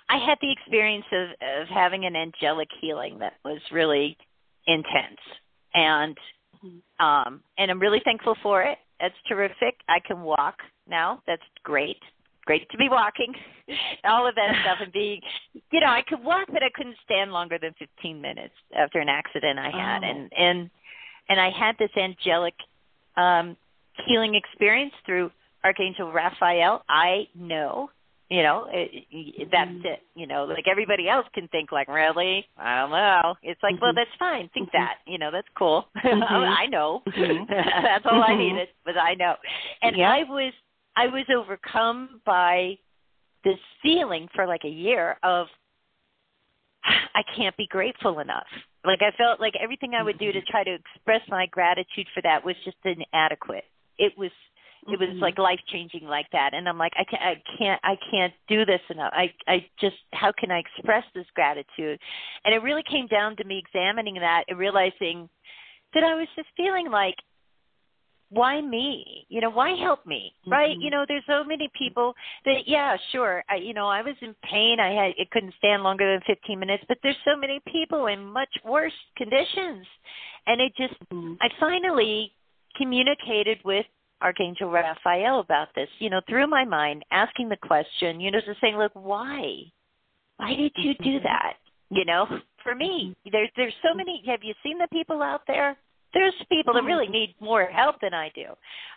I had the experience of having an angelic healing that was really intense, and I'm really thankful for it. That's terrific. I can walk now. That's great. Great to be walking, all of that stuff, and being, I could walk, but I couldn't stand longer than 15 minutes after an accident I had, and I had this angelic healing experience through Archangel Raphael. I know, that's it. Like everybody else can think like, really? I don't know. It's like, well, that's fine. Think that. That's cool. I know. That's all I needed, was I know. And I was overcome by this feeling for like a year of I can't be grateful enough. Like I felt like everything I would do to try to express my gratitude for that was just inadequate. It was like life-changing like that. And I'm like, I can't do this enough. I just, how can I express this gratitude? And it really came down to me examining that and realizing that I was just feeling like, why me? Why help me? Right? There's so many people that, sure. I was in pain. I couldn't stand longer than 15 minutes, but there's so many people in much worse conditions. And it just, I finally communicated with Archangel Raphael about this, through my mind, asking the question, just saying, look, why? Why did you do that? For me, there's so many. Have you seen the people out there? There's people that really need more help than I do.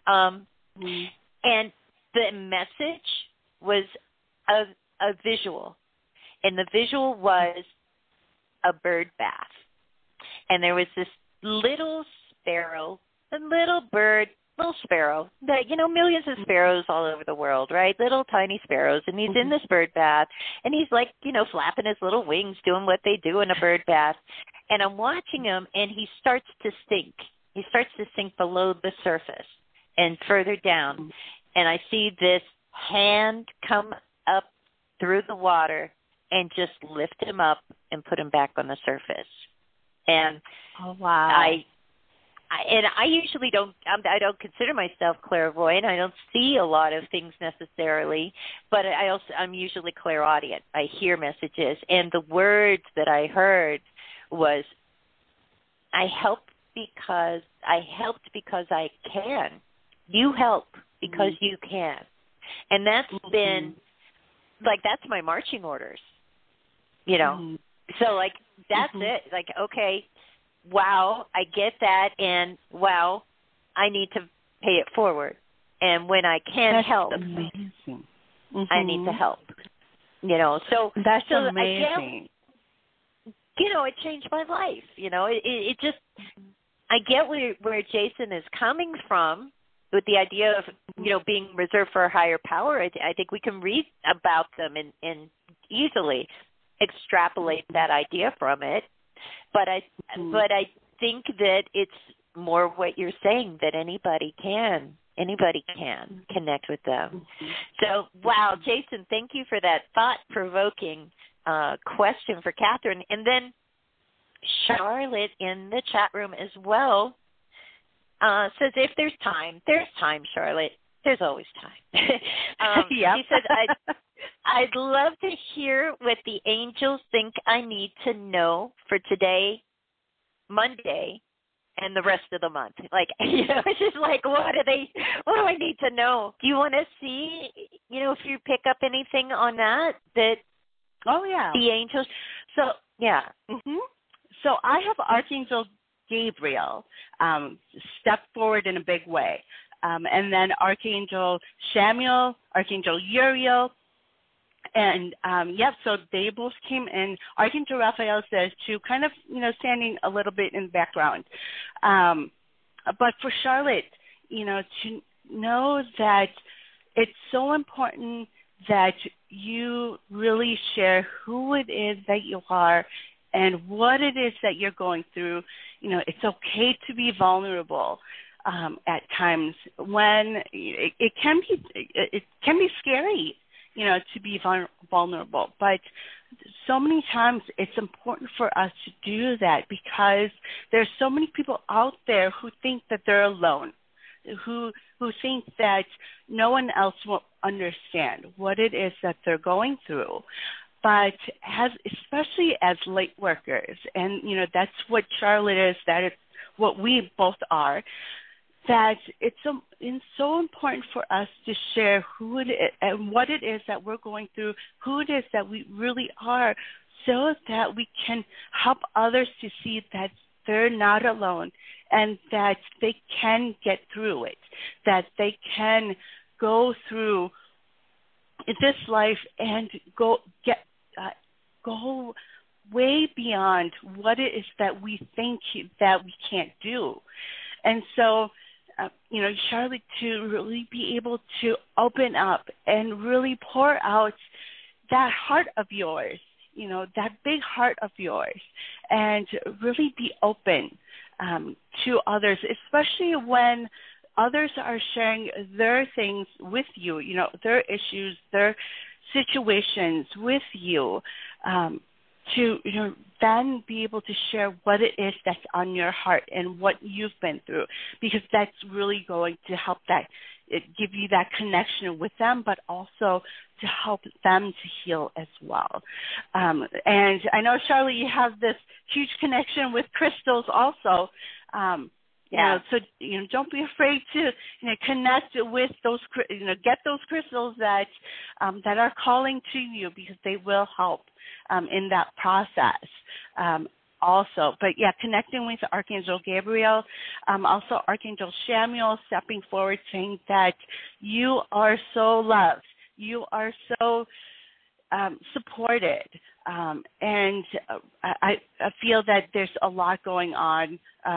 And the message was a visual. And the visual was a bird bath. And there was this little sparrow, a little bird, little sparrow, that, millions of sparrows all over the world, right? Little tiny sparrows. And he's in this bird bath. And he's like, flapping his little wings, doing what they do in a bird bath. And I'm watching him, and he starts to sink. He starts to sink below the surface and further down. And I see this hand come up through the water and just lift him up and put him back on the surface. And I usually don't consider myself clairvoyant. I don't see a lot of things necessarily, but I'm usually clairaudient. I hear messages, and the words that I heard was, I helped because I can. You help because you can. And that's been, like, that's my marching orders, So, like, that's it. Like, okay, wow, I get that, and wow, I need to pay it forward. And when I can help, amazing. I need to help. So that's amazing. It changed my life. It just, I get where Jason is coming from with the idea of, being reserved for a higher power. I think we can read about them and easily extrapolate that idea from it. But I think that it's more what you're saying, that anybody can connect with them. So, wow, Jason, thank you for that thought-provoking question for Catherine. And then Charlotte in the chat room as well says, if there's time, Charlotte. There's always time. She says, I'd love to hear what the angels think I need to know for today, Monday, and the rest of the month. Like, it's just like, what do I need to know? Do you want to see, if you pick up anything on that? The angels. So, yeah. So I have Archangel Gabriel step forward in a big way. And then Archangel Samuel, Archangel Uriel, and so they both came in. Archangel Raphael says to kind of, standing a little bit in the background. But for Charlotte, to know that it's so important that you really share who it is that you are and what it is that you're going through. It's okay to be vulnerable. At times when it can be scary, to be vulnerable. But so many times it's important for us to do that because there's so many people out there who think that they're alone, who think that no one else will understand what it is that they're going through. but especially as light workers, and that's what Charlotte is, that is what we both are, that it's so important for us to share who it is and what it is that we're going through, who it is that we really are, so that we can help others to see that they're not alone and that they can get through it, that they can go through this life and go way beyond what it is that we think that we can't do. And so, Charlotte, to really be able to open up and really pour out that heart of yours, that big heart of yours, and really be open to others, especially when others are sharing their things with you, their issues, their situations with you, to then be able to share what it is that's on your heart and what you've been through, because that's really going to help give you that connection with them, but also to help them to heal as well. And I know, Charlotte, you have this huge connection with crystals also. So don't be afraid to connect with those, get those crystals that are calling to you, because they will help in that process. Also, but connecting with Archangel Gabriel, also Archangel Chamuel stepping forward, saying that you are so loved, you are so supported, and I feel that there's a lot going on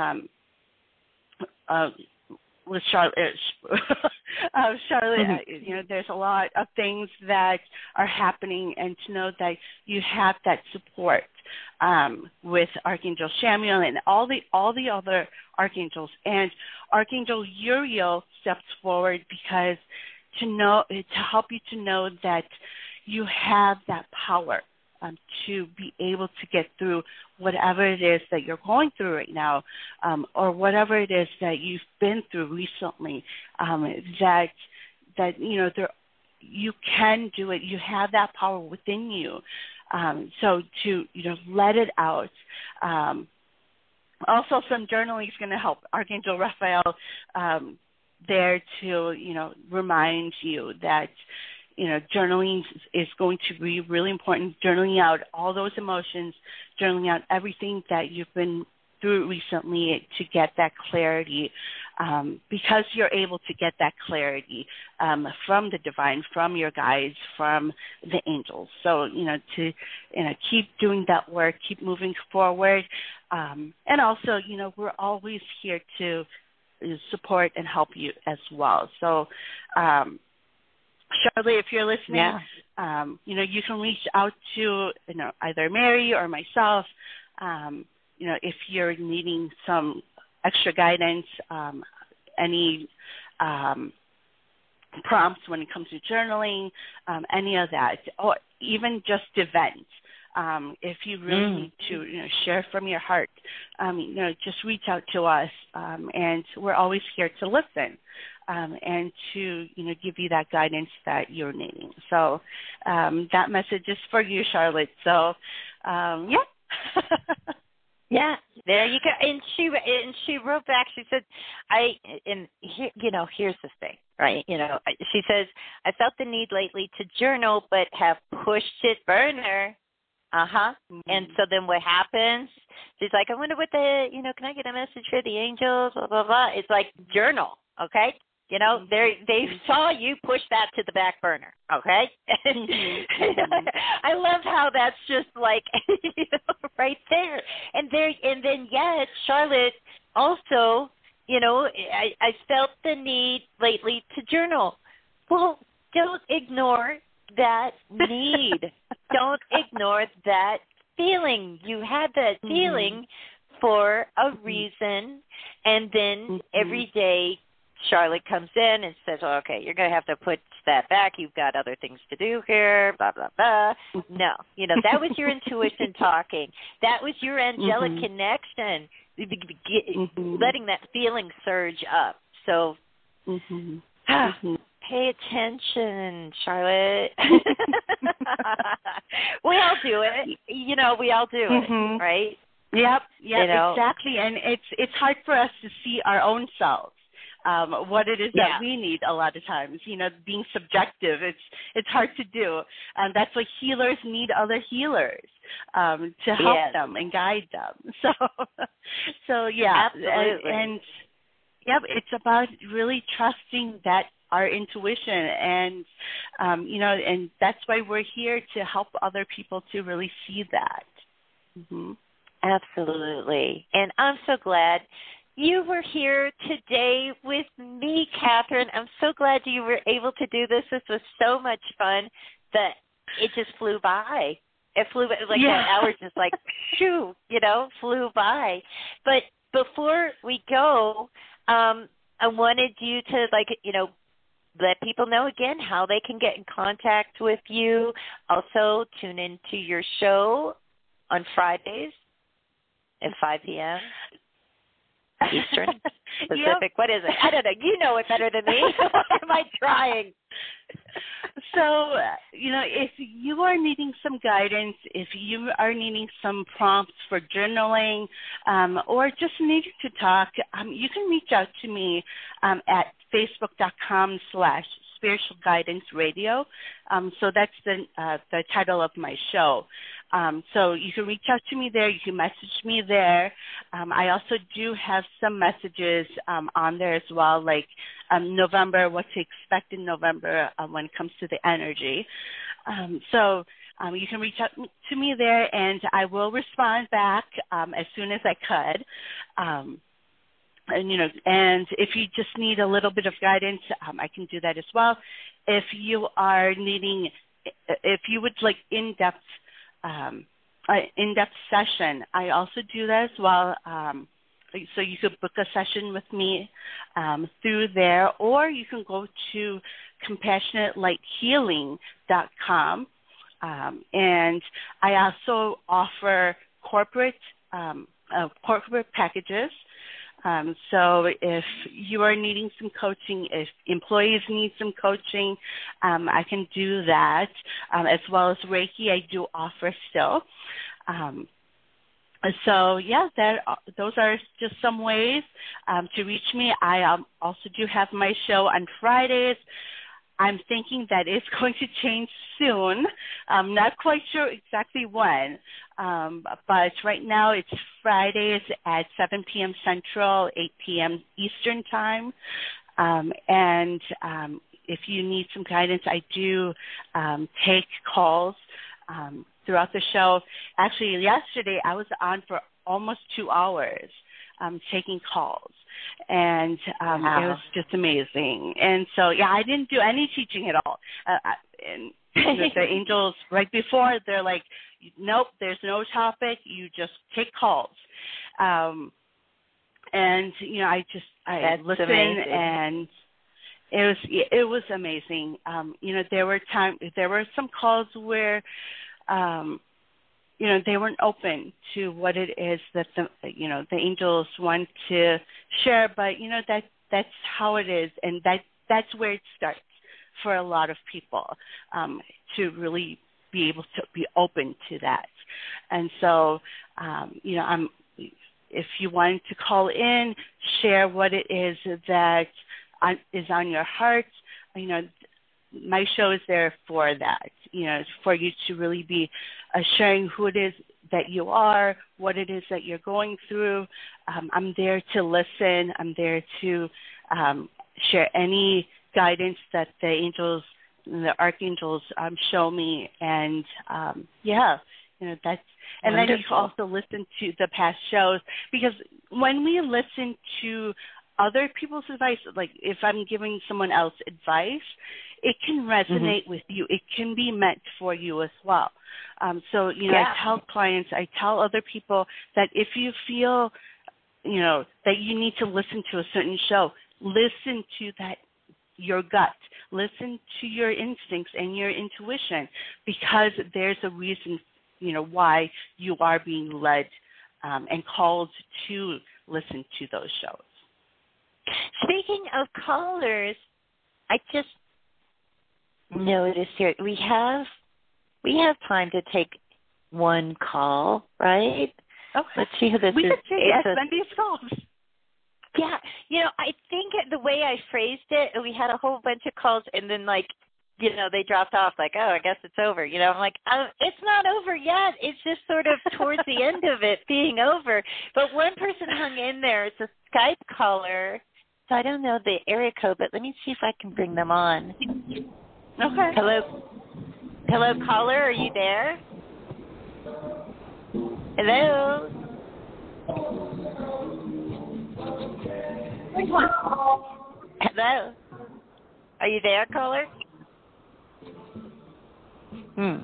with Charlotte. Charlotte, there's a lot of things that are happening, and to know that you have that support with Archangel Chamuel and all the other archangels. And Archangel Uriel steps forward because to help you to know that you have that power to be able to get through whatever it is that you're going through right now, or whatever it is that you've been through recently, that you can do it. You have that power within you. So to let it out. Also, some journaling is going to help. Archangel Raphael there to remind you that journaling is going to be really important. Journaling out all those emotions, journaling out everything that you've been through recently to get that clarity, because you're able to get that clarity from the divine, from your guides, from the angels. So, to keep doing that work, keep moving forward. And also, we're always here to support and help you as well. So, Charlotte, if you're listening, you can reach out to either Mary or myself. If you're needing some extra guidance, any prompts when it comes to journaling, any of that, or even just to vent. If you really need to share from your heart, just reach out to us, and we're always here to listen. And to give you that guidance that you're needing. So that message is for you, Charlotte. So yeah, there you go. And she wrote back. She said, here's the thing, right? She says, I felt the need lately to journal, but have pushed it burner. And so then what happens? She's like, I wonder what can I get a message for the angels? Blah blah blah. It's like journal, okay? They saw you push that to the back burner, okay? I love how that's just like, right there. And then yet, Charlotte also, I felt the need lately to journal. Well, don't ignore that need. Don't ignore that feeling. You had that feeling for a reason, and then every day, Charlotte comes in and says, okay, you're going to have to put that back. You've got other things to do here, blah, blah, blah. No, that was your intuition talking. That was your angelic connection, letting that feeling surge up. So pay attention, Charlotte. Well, we all do it. We all do it, right? Yep, exactly. And it's hard for us to see our own selves. What it is that we need a lot of times, being subjective, it's hard to do. That's why healers need other healers to help them and guide them. So yeah, absolutely. And it's about really trusting that our intuition, and and that's why we're here to help other people to really see that. Mm-hmm. Absolutely. And I'm so glad you were here today with me, Catherine. I'm so glad you were able to do this. This was so much fun that it just flew by. It flew by, like that hour just like, shoo, flew by. But before we go, I wanted you to, let people know again how they can get in contact with you. Also, tune into your show on Fridays at 5 p.m. Eastern, Pacific. What is it? I don't know. You know it better than me. Why am I trying? So, if you are needing some guidance, if you are needing some prompts for journaling, or just needing to talk, you can reach out to me at facebook.com/Spiritual Guidance Radio. So that's the title of my show. So you can reach out to me there. You can message me there. I also do have some messages on there as well, like November, what to expect in November when it comes to the energy. So you can reach out to me there, and I will respond back as soon as I could. And if you just need a little bit of guidance, I can do that as well. If you would like in-depth session, I also do that as well. So you could book a session with me through there, or you can go to CompassionateLightHealing.com. And I also offer corporate packages. So if you are needing some coaching, if employees need some coaching, I can do that, as well as Reiki I do offer still. So those are just some ways to reach me. I also do have my show on Fridays. I'm thinking that it's going to change soon. I'm not quite sure exactly when, but right now it's Fridays at 7 p.m. Central, 8 p.m. Eastern Time. And if you need some guidance, I do take calls throughout the show. Actually, yesterday I was on for almost 2 hours taking calls. And wow. It was just amazing. And so, I didn't do any teaching at all. And the angels, right before, they're like, nope, there's no topic. You just take calls. And, I listened, amazing. And it was amazing. There were some calls where, they weren't open to what it is that the angels want to share, but that's how it is, and that's where it starts for a lot of people, to really be able to be open to that. And so, if you want to call in, share what it is that is on your heart, my show is there for that, for you to really be sharing who it is that you are, what it is that you're going through. I'm there to listen. I'm there to share any guidance that the angels, the archangels show me. And that's, and then you can also listen to the past shows, because when we listen to other people's advice, like if I'm giving someone else advice, it can resonate with you. It can be meant for you as well. So, I tell clients, I tell other people that if you feel, that you need to listen to a certain show, listen to that, your gut, listen to your instincts and your intuition, because there's a reason, why you are being led and called to listen to those shows. Speaking of callers, I just noticed here we have time to take one call, right? Okay. Let's see who this we is. could say yes, send these calls. Yeah, I think the way I phrased it, we had a whole bunch of calls, and then they dropped off like, oh, I guess it's over. I'm like, oh, it's not over yet. It's just sort of towards the end of it being over. But one person hung in there. It's a Skype caller. So I don't know the area code, but let me see if I can bring them on. Okay. Hello, caller. Are you there? Hello? Hello? Are you there, caller? Oh,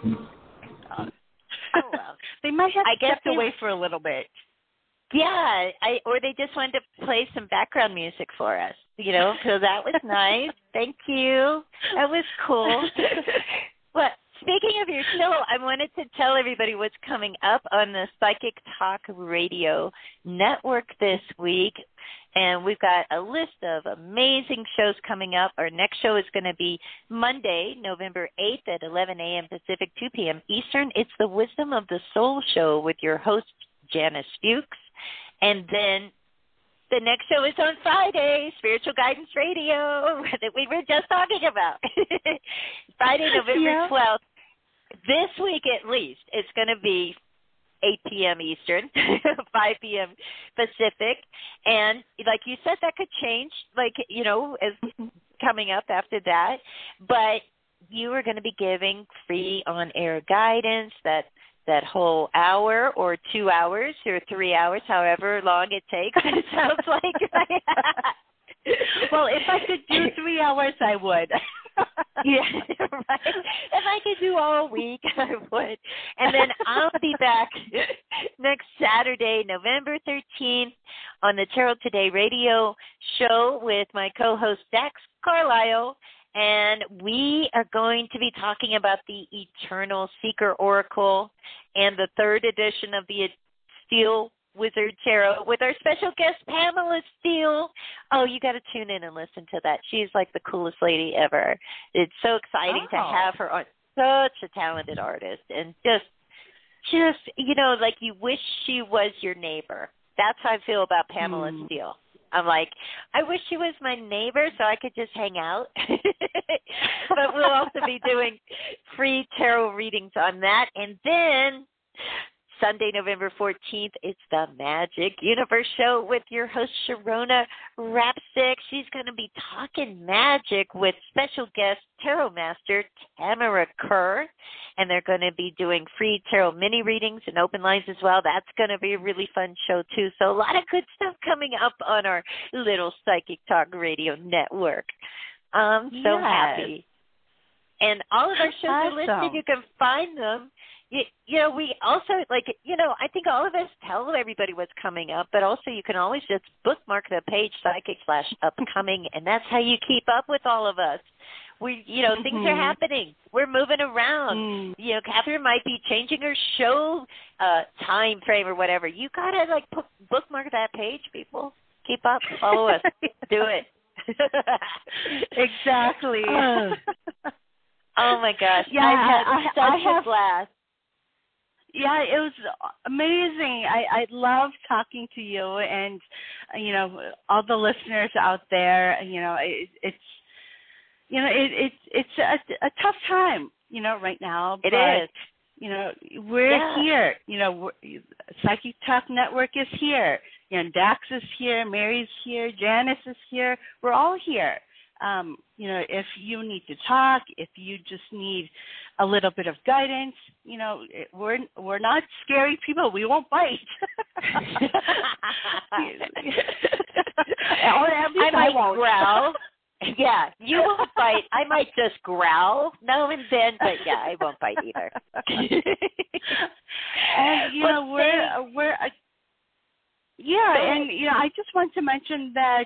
well. They might have stepped they away for a little bit. Yeah, or they just wanted to play some background music for us, so that was nice. Thank you. That was cool. But speaking of your show, I wanted to tell everybody what's coming up on the Psychic Talk Radio Network this week. And we've got a list of amazing shows coming up. Our next show is going to be Monday, November 8th at 11 a.m. Pacific, 2 p.m. Eastern. It's the Wisdom of the Soul show with your host, Janice Fuchs. And then the next show is on Friday, Spiritual Guidance Radio, that we were just talking about. Friday, November 12th. This week at least, it's going to be 8 p.m. Eastern, 5 p.m. Pacific. And like you said, that could change, as coming up after that. But you are going to be giving free on-air guidance that whole hour or 2 hours or 3 hours, however long it takes. It sounds like. Well, if I could do 3 hours, I would. Yeah, right. If I could do all week, I would. And then I'll be back next Saturday, November 13th, on the Tarot Today radio show with my co-host, Dax Carlisle. And we are going to be talking about the Eternal Seeker Oracle and the third edition of the Steel Wizard Tarot with our special guest, Pamela Steele. Oh, you got to tune in and listen to that. She's like the coolest lady ever. It's so exciting to have her on. Such a talented artist, and just like you wish she was your neighbor. That's how I feel about Pamela Steele. I'm like, I wish she was my neighbor so I could just hang out. But we'll also be doing free tarot readings on that. And then Sunday, November 14th, it's the Magic Universe Show with your host, Sharona Rapsick. She's going to be talking magic with special guest Tarot Master Tamara Kerr. And they're going to be doing free tarot mini readings and open lines as well. That's going to be a really fun show, too. So a lot of good stuff coming up on our little Psychic Talk Radio network. I'm so happy. And all of our shows are listed. You can find them. We also, I think all of us tell everybody what's coming up, but also you can always just bookmark the page, Psychic/upcoming, and that's how you keep up with all of us. Things are happening. We're moving around. Catherine might be changing her show time frame or whatever. You got to, bookmark that page, people. Keep up. Follow us. Do it. Exactly. Oh, my gosh. Yeah, I had such a blast. Yeah, it was amazing. I love talking to you and, all the listeners out there. It's a tough time, right now. It but, is. We're here. Psychic Talk Network is here. Dax is here. Mary's here. Janice is here. We're all here. If you need to talk, if you just need a little bit of guidance, we're not scary people. We won't bite. I might growl. Yeah, you won't bite. I might just growl now and then, but yeah, I won't bite either. And we're I just want to mention that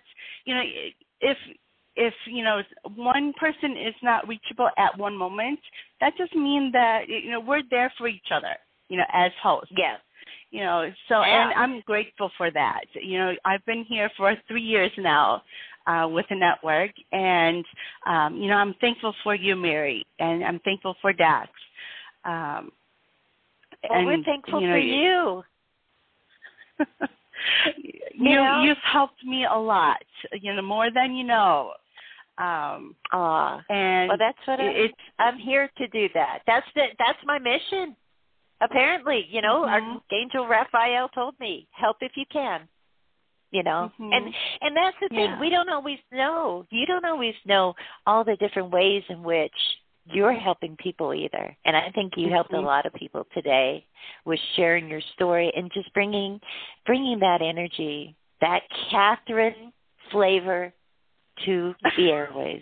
if one person is not reachable at one moment, that just means that we're there for each other, as hosts. Yes. And I'm grateful for that. I've been here for 3 years now with the network, and I'm thankful for you, Mary, and I'm thankful for Dax. Well, we're thankful for you. You've helped me a lot, more than you know. And well, that's what I'm here to do. That's my mission. Apparently, Archangel Raphael told me, help if you can. And that's the thing. We don't always know. You don't always know all the different ways in which you're helping people either. And I think you helped a lot of people today with sharing your story and just bringing that energy, that Catherine flavor to the airways.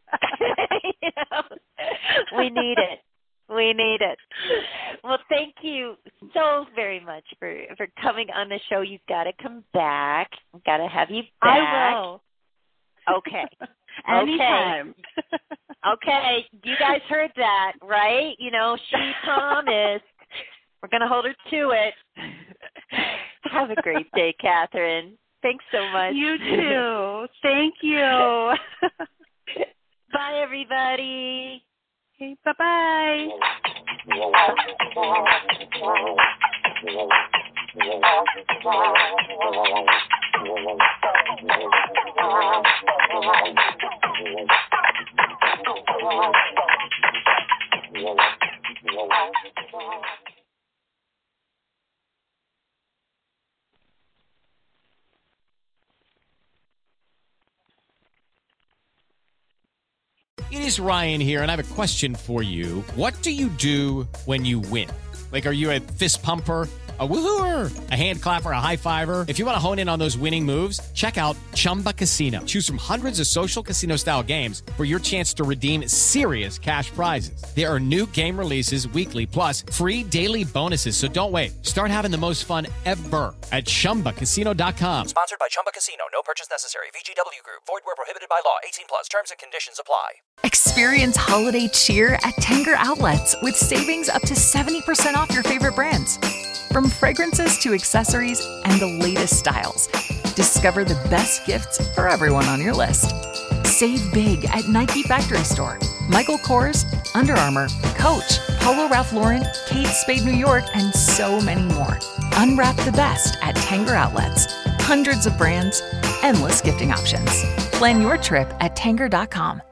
We need it. We need it. Well, thank you so very much for coming on the show. You've got to come back. I've got to have you back. I will. Okay. Anytime. Okay. You guys heard that, right? She promised. We're going to hold her to it. Have a great day, Catherine. Thanks so much. You too. Thank you. Bye, everybody. Okay, bye-bye. It is Ryan here, and I have a question for you. What do you do when you win? Like, are you a fist pumper, a woo-hooer, a hand clapper, a high fiver? If you want to hone in on those winning moves, check out Chumba Casino. Choose from hundreds of social casino-style games for your chance to redeem serious cash prizes. There are new game releases weekly, plus free daily bonuses. So don't wait. Start having the most fun ever at ChumbaCasino.com. Sponsored by Chumba Casino. No purchase necessary. VGW Group. Void where prohibited by law. 18 plus. Terms and conditions apply. Experience holiday cheer at Tanger Outlets with savings up to 70% off your favorite brands. From fragrances to accessories and the latest styles, discover the best gifts for everyone on your list. Save big at Nike Factory Store, Michael Kors, Under Armour, Coach, Polo Ralph Lauren, Kate Spade New York, and so many more. Unwrap the best at Tanger Outlets. Hundreds of brands, endless gifting options. Plan your trip at Tanger.com.